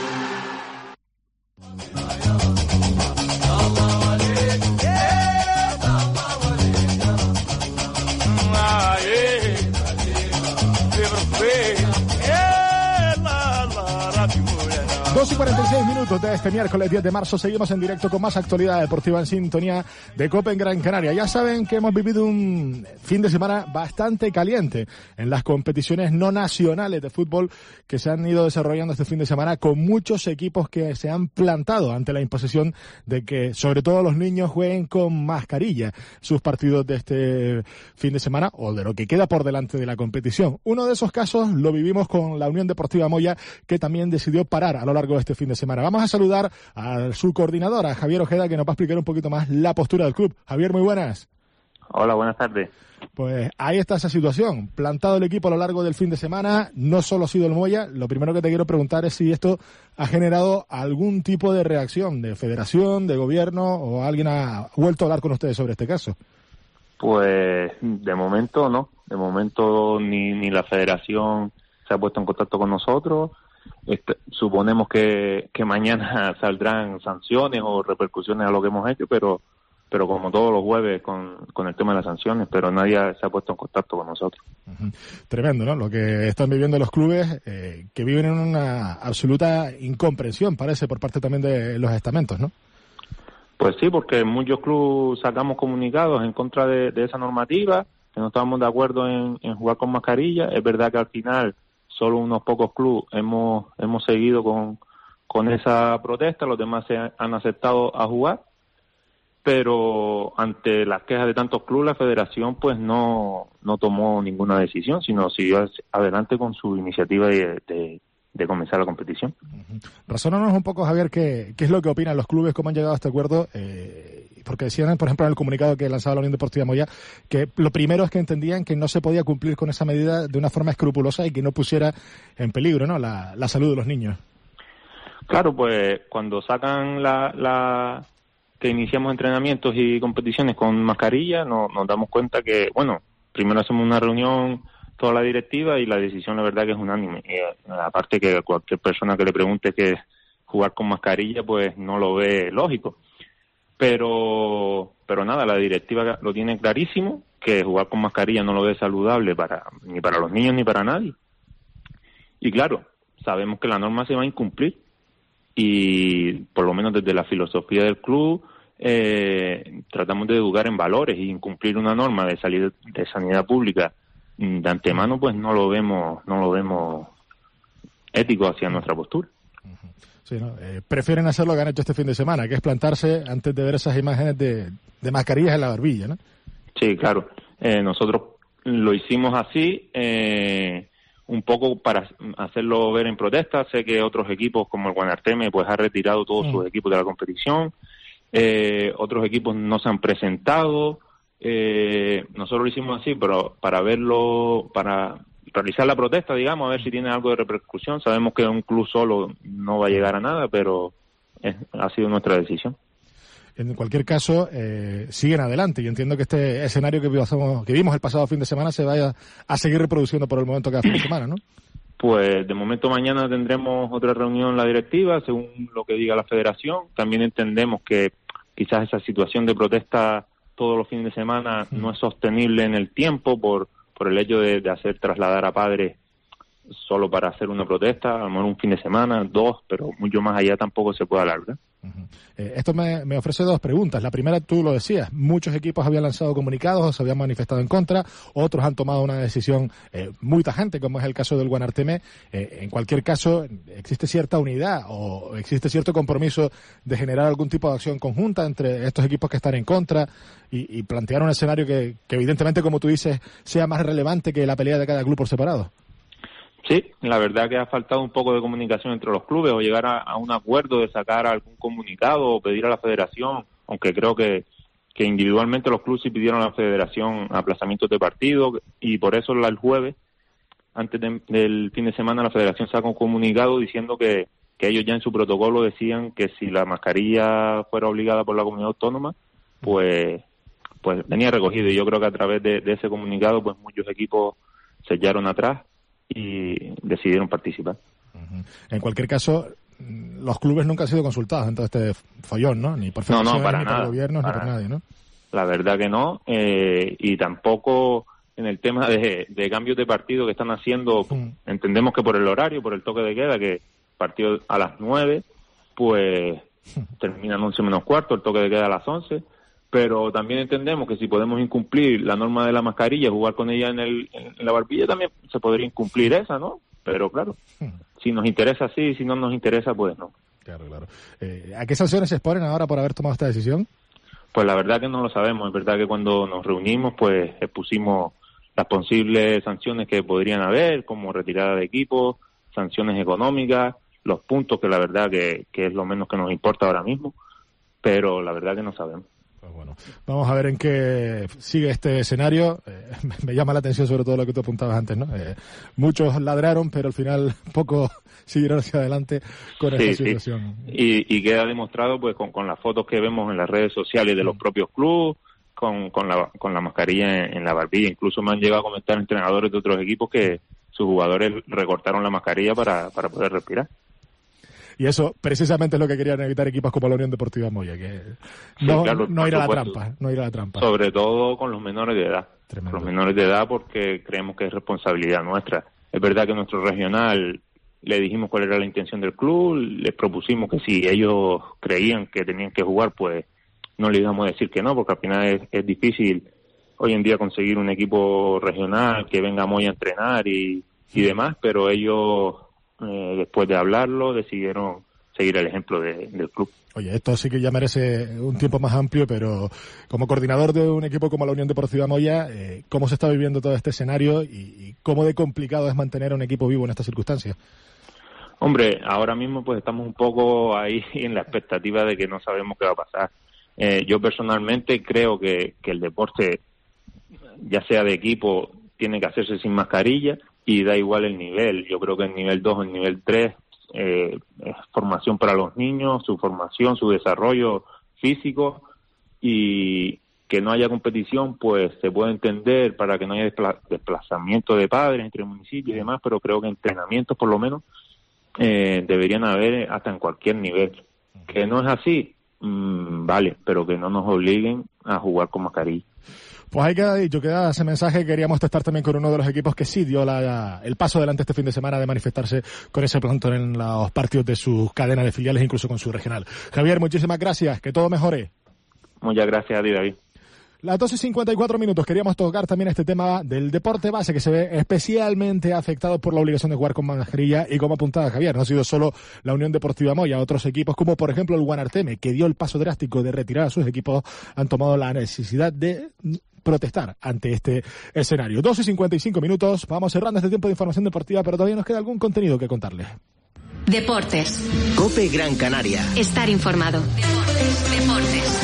C: dos y cuarenta y seis minutos de este miércoles diez de marzo. Seguimos en directo con más actualidad deportiva en sintonía de COPE en Gran Canaria. Ya saben que hemos vivido un fin de semana bastante caliente en las competiciones no nacionales de fútbol que se han ido desarrollando este fin de semana, con muchos equipos que se han plantado ante la imposición de que sobre todo los niños jueguen con mascarilla sus partidos de este fin de semana o de lo que queda por delante de la competición. Uno de esos casos lo vivimos con la Unión Deportiva Moya, que también decidió parar a lo largo de este fin de semana. Vamos a saludar a su coordinador, a Javier Ojeda, que nos va a explicar un poquito más la postura del club. Javier, muy buenas.
Z: Hola, buenas tardes.
C: Pues ahí está esa situación. Plantado el equipo a lo largo del fin de semana, no solo ha sido el Moya. Lo primero que te quiero preguntar es si esto ha generado algún tipo de reacción de federación, de gobierno, o alguien ha vuelto a hablar con ustedes sobre este caso.
Z: Pues de momento no. De momento ni, ni la federación se ha puesto en contacto con nosotros. Este, suponemos que, que mañana saldrán sanciones o repercusiones a lo que hemos hecho, pero pero como todos los jueves con, con el tema de las sanciones, pero nadie se ha puesto en contacto con nosotros.
C: Uh-huh. Tremendo, ¿no? Lo que están viviendo los clubes, eh, que viven en una absoluta incomprensión, parece, por parte también de los estamentos, ¿no?
Z: Pues sí, porque muchos clubes sacamos comunicados en contra de, de esa normativa, que no estábamos de acuerdo en, en jugar con mascarilla. Es verdad que al final solo unos pocos clubes hemos hemos seguido con, con esa protesta, los demás se han, han aceptado a jugar, pero ante las quejas de tantos clubes, la federación pues no no tomó ninguna decisión, sino siguió adelante con su iniciativa de, de, de comenzar la competición.
C: Uh-huh. Razónanos un poco, Javier, qué, qué es lo que opinan los clubes, cómo han llegado a este acuerdo, eh, porque decían, por ejemplo, en el comunicado que lanzaba la Unión Deportiva Moya, que lo primero es que entendían que no se podía cumplir con esa medida de una forma escrupulosa y que no pusiera en peligro, ¿no?, la, la salud de los niños.
Z: Claro, pues cuando sacan la... la... que iniciamos entrenamientos y competiciones con mascarilla, no, nos damos cuenta que, bueno, primero hacemos una reunión toda la directiva y la decisión la verdad que es unánime. Y, aparte que cualquier persona que le pregunte que jugar con mascarilla pues no lo ve lógico. Pero pero nada, la directiva lo tiene clarísimo, que jugar con mascarilla no lo ve saludable para ni para los niños ni para nadie. Y claro, sabemos que la norma se va a incumplir. Y por lo menos desde la filosofía del club eh, tratamos de educar en valores, y incumplir una norma de salir de sanidad pública de antemano pues no lo vemos no lo vemos ético hacia nuestra postura.
C: Sí, ¿no? Eh, prefieren hacer lo que han hecho este fin de semana, que es plantarse antes de ver esas imágenes de, de mascarillas en la barbilla, ¿no?
Z: Sí, claro. Eh, nosotros lo hicimos así, eh, un poco para hacerlo ver en protesta. Sé que otros equipos como el Guanarteme pues ha retirado todos sí. sus equipos de la competición, eh, otros equipos no se han presentado, eh, nosotros lo hicimos así, pero para verlo, para realizar la protesta, digamos, a ver si tiene algo de repercusión. Sabemos que un club solo no va a llegar a nada, pero es, ha sido nuestra decisión.
C: en cualquier caso, eh, siguen adelante. Y entiendo que este escenario que vimos, que vimos el pasado fin de semana se vaya a seguir reproduciendo por el momento cada fin de semana, ¿no?
Z: Pues de momento mañana tendremos otra reunión en la directiva, según lo que diga la federación. También entendemos que quizás esa situación de protesta todos los fines de semana mm. no es sostenible en el tiempo por, por el hecho de, de hacer trasladar a padres solo para hacer una protesta, a lo mejor un fin de semana, dos, pero mucho más allá tampoco se puede alargar.
C: Uh-huh. Eh, esto me, me ofrece dos preguntas. La primera, tú lo decías, muchos equipos habían lanzado comunicados o se habían manifestado en contra, otros han tomado una decisión eh, muy tajante, como es el caso del Guanarteme. Eh, en cualquier caso, ¿existe cierta unidad o existe cierto compromiso de generar algún tipo de acción conjunta entre estos equipos que están en contra y, y plantear un escenario que, que evidentemente, como tú dices, sea más relevante que la pelea de cada club por separado?
Z: Sí, la verdad que ha faltado un poco de comunicación entre los clubes o llegar a, a un acuerdo de sacar algún comunicado o pedir a la federación, aunque creo que, que individualmente los clubes sí pidieron a la federación aplazamientos de partido y por eso el jueves, antes de, del fin de semana, la federación saca un comunicado diciendo que, que ellos ya en su protocolo decían que si la mascarilla fuera obligada por la comunidad autónoma, pues, pues venía recogido. Y yo creo que a través de, de ese comunicado, pues muchos equipos se echaron atrás y decidieron participar.
C: Uh-huh. En cualquier caso, los clubes nunca han sido consultados en todo este follón, ¿no? Ni por federaciones,
Z: no, no, para
C: ni
Z: nada,
C: por gobiernos,
Z: para
C: ni por nadie, ¿no?
Z: La verdad que no, eh, y tampoco en el tema de, de cambios de partido que están haciendo, uh-huh. entendemos que por el horario, por el toque de queda, que partido a las nueve, pues uh-huh. terminan once menos cuarto, el toque de queda a las once, pero también entendemos que si podemos incumplir la norma de la mascarilla, jugar con ella en, el, en la barbilla, también se podría incumplir esa, ¿no? Pero claro, si nos interesa sí, si no nos interesa, pues no.
C: Claro, claro. Eh, ¿A qué sanciones se exponen ahora por haber tomado esta decisión?
Z: Pues la verdad que no lo sabemos. Es verdad que cuando nos reunimos, pues expusimos las posibles sanciones que podrían haber, como retirada de equipos, sanciones económicas, los puntos, que la verdad que, que es lo menos que nos importa ahora mismo, pero la verdad que no sabemos.
C: Pues bueno, vamos a ver en qué sigue este escenario. Eh, me llama la atención sobre todo lo que tú apuntabas antes, ¿no? Eh, muchos ladraron, pero al final pocos siguieron hacia adelante con esta
Z: sí,
C: situación.
Z: Sí. Y, y queda demostrado pues con, con las fotos que vemos en las redes sociales de los mm. propios clubes, con, con, la, con la mascarilla en, en la barbilla. Incluso me han llegado a comentar entrenadores de otros equipos que sus jugadores recortaron la mascarilla para, para poder respirar.
C: Y eso precisamente es lo que querían evitar equipos como la Unión Deportiva Moya, que no, sí, claro, no ir a la trampa, no ir a la trampa.
Z: Sobre todo con los menores de edad. Tremendo. Con los menores de edad porque creemos que es responsabilidad nuestra. Es verdad que nuestro regional le dijimos cuál era la intención del club, les propusimos que si ellos creían que tenían que jugar, pues no les íbamos a decir que no, porque al final es, es difícil hoy en día conseguir un equipo regional que venga a Moya a entrenar y, y demás, pero ellos... Eh, después de hablarlo, decidieron seguir el ejemplo de, del club.
C: Oye, esto sí que ya merece un tiempo más amplio, pero como coordinador de un equipo como la Unión Deportiva Moya, eh, ¿cómo se está viviendo todo este escenario y, y cómo de complicado es mantener a un equipo vivo en estas circunstancias?
Z: Hombre, ahora mismo pues estamos un poco ahí en la expectativa de que no sabemos qué va a pasar. Eh, yo personalmente creo que, que el deporte, ya sea de equipo, tiene que hacerse sin mascarilla, y da igual el nivel. Yo creo que el nivel dos o el nivel tres eh, es formación para los niños, su formación, su desarrollo físico, y que no haya competición pues se puede entender para que no haya despla- desplazamiento de padres entre municipios y demás, pero creo que entrenamientos por lo menos eh, deberían haber hasta en cualquier nivel. Que no es así, mmm, vale, pero que no nos obliguen a jugar con mascarilla.
C: Pues ahí queda dicho, queda ese mensaje. Queríamos testar también con uno de los equipos que sí dio la, el paso adelante este fin de semana de manifestarse con ese plantón en los partidos de sus cadenas de filiales, incluso con su regional. Javier, muchísimas gracias, que todo mejore.
Z: Muchas gracias a ti, David.
C: Las doce y cincuenta y cuatro minutos, queríamos tocar también este tema del deporte base, que se ve especialmente afectado por la obligación de jugar con mascarilla, y como apuntaba Javier, no ha sido solo la Unión Deportiva Moya, otros equipos como por ejemplo el Guanarteme, que dio el paso drástico de retirar a sus equipos, han tomado la necesidad de protestar ante este escenario. doce y cincuenta y cinco minutos, vamos cerrando este tiempo de información deportiva, pero todavía nos queda algún contenido que contarles.
A: Deportes.
B: COPE Gran Canaria.
A: Estar informado. Deportes. Deportes.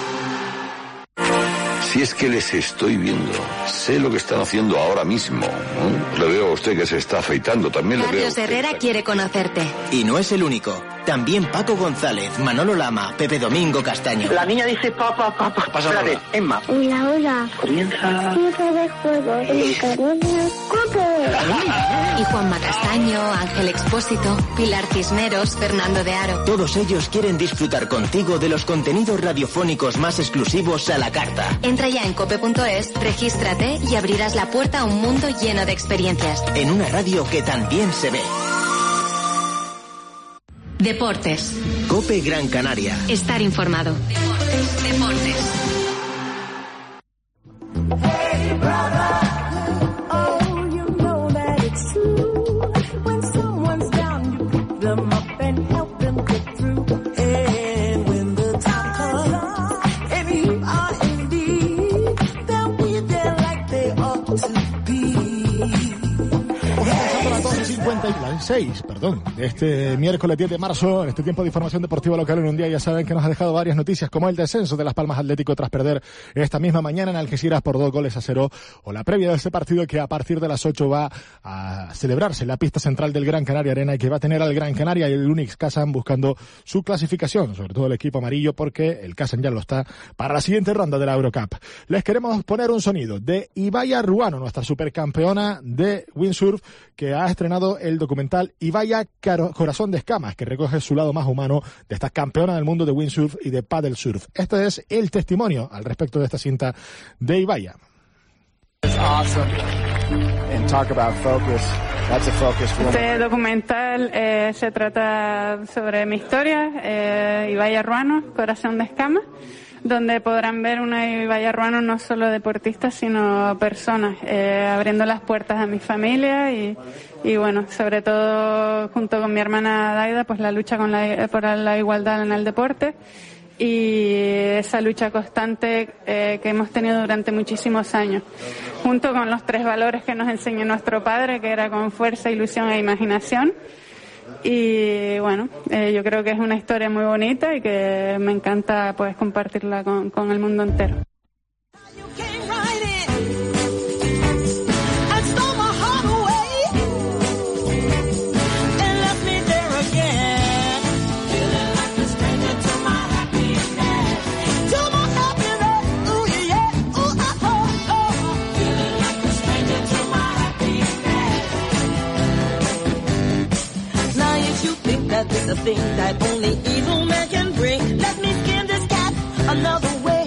T: Si es que les estoy viendo, sé lo que están haciendo ahora mismo. ¿eh? Le veo a usted que se está afeitando, también le veo.
A: Carlos Herrera quiere conocerte.
B: Y no es el único. También Paco González, Manolo Lama, Pepe Domingo Castaño.
F: La niña dice papá, papá. Espérate, Emma.
G: Hola, hola.
F: Comienza.
G: Tiempo de juego en el canal Cope.
A: Y Juanma Castaño, Ángel Expósito, Pilar Cisneros, Fernando de Aro.
B: Todos ellos quieren disfrutar contigo de los contenidos radiofónicos más exclusivos a la carta.
A: Entra ya en cope punto es, regístrate y abrirás la puerta a un mundo lleno de experiencias.
B: En una radio que también se ve.
A: Deportes.
B: Cope Gran Canaria.
A: Estar informado. Deportes. Deportes.
J: Hey, brother. Oh, you know that it's true. When someone's down, you pick them up and help them get through. And when the time comes, and you are indeed, they'll be there like they ought to be.
C: cincuenta y seis, perdón, de este miércoles diez de marzo, en este tiempo de información deportiva local en un día, ya saben que nos ha dejado varias noticias, como el descenso de Las Palmas Atlético tras perder esta misma mañana en Algeciras por dos goles a cero, o la previa de este partido que a partir de las ocho va a celebrarse en la pista central del Gran Canaria Arena y que va a tener al Gran Canaria y el Unix Kazan buscando su clasificación, sobre todo el equipo amarillo, porque el Kazan ya lo está para la siguiente ronda de la Eurocup. Les queremos poner un sonido de Ibaya Ruano, nuestra supercampeona de windsurf, que ha estrenado el documental Ibaya Corazón de Escamas, que recoge su lado más humano de esta campeona del mundo de windsurf y de paddle surf. Este es el testimonio al respecto de esta cinta de Ibaya.
H: Este documental eh, se trata sobre mi historia, eh, Ibaya Ruano, Corazón de Escamas, donde podrán ver una Ibaya Ruano no solo deportistas, sino personas, eh, abriendo las puertas a mi familia y, y bueno, sobre todo junto con mi hermana Daida, pues la lucha con la, por la igualdad en el deporte y esa lucha constante eh, que hemos tenido durante muchísimos años, junto con los tres valores que nos enseñó nuestro padre, que era con fuerza, ilusión e imaginación. Y bueno, eh, yo creo que es una historia muy bonita y que me encanta pues compartirla con, con el mundo entero.
J: It's a thing that only evil man can bring. Let me skin this cat another way.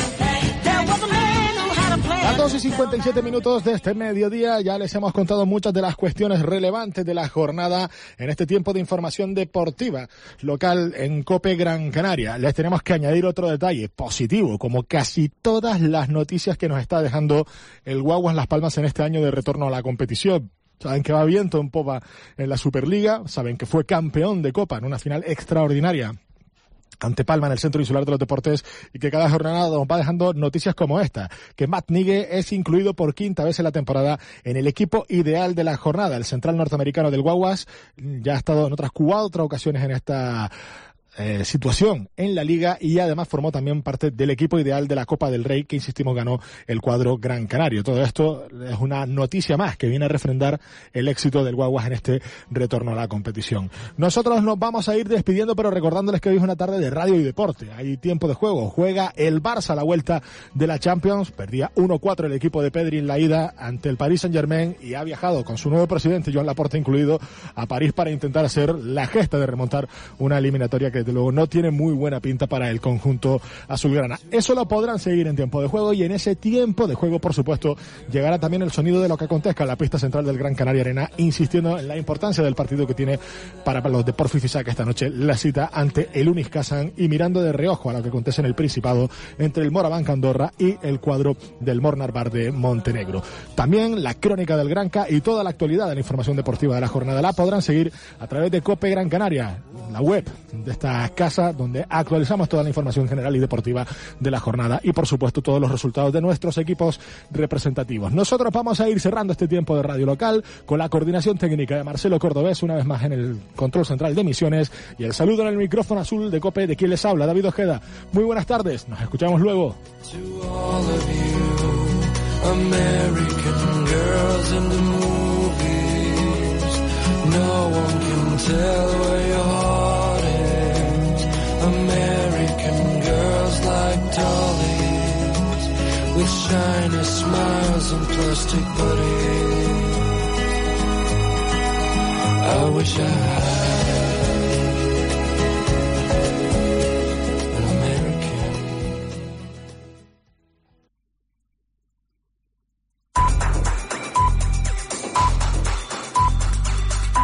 J: There was a man who had a plan.
C: Las dos y cincuenta y siete minutos de este mediodía, ya les hemos contado muchas de las cuestiones relevantes de la jornada en este tiempo de información deportiva local en COPE Gran Canaria. Les tenemos que añadir otro detalle positivo, como casi todas las noticias que nos está dejando el Guaguas Las Palmas en este año de retorno a la competición. Saben que va viento en popa en la Superliga, saben que fue campeón de Copa en una final extraordinaria ante Palma en el Centro Insular de los Deportes y que cada jornada nos va dejando noticias como esta, que Matt Nigue es incluido por quinta vez en la temporada en el equipo ideal de la jornada. El central norteamericano del Guaguas ya ha estado en otras cuatro ocasiones en esta Eh, situación en la liga y además formó también parte del equipo ideal de la Copa del Rey que, insistimos, ganó el cuadro Gran Canario. Todo esto es una noticia más que viene a refrendar el éxito del Guaguas en este retorno a la competición. Nosotros nos vamos a ir despidiendo, pero recordándoles que hoy es una tarde de radio y deporte. Hay tiempo de juego. Juega el Barça a la vuelta de la Champions. Perdía uno cuatro el equipo de Pedri en la ida ante el Paris Saint-Germain y ha viajado con su nuevo presidente, Joan Laporta incluido, a París para intentar hacer la gesta de remontar una eliminatoria que luego no tiene muy buena pinta para el conjunto azulgrana. Eso lo podrán seguir en tiempo de juego y en ese tiempo de juego, por supuesto, llegará también el sonido de lo que acontezca en la pista central del Gran Canaria Arena, insistiendo en la importancia del partido que tiene para los de Porfi Fisac esta noche la cita ante el Unix Kazan y mirando de reojo a lo que acontece en el Principado entre el Morabanc Andorra y el cuadro del Mornar Bar de Montenegro. También la crónica del Granca y toda la actualidad de la información deportiva de la jornada la podrán seguir a través de COPE Gran Canaria, la web de esta casa donde actualizamos toda la información general y deportiva de la jornada y por supuesto todos los resultados de nuestros equipos representativos. Nosotros vamos a ir cerrando este tiempo de radio local con la coordinación técnica de Marcelo Cordobés, una vez más en el control central de emisiones, y el saludo en el micrófono azul de COPE de quien les habla, David Ojeda. Muy buenas tardes, nos escuchamos luego.
J: American girls in the movies, no one can tell where your heart Making girls like dollies with shiny smiles and plastic bodies. I wish I had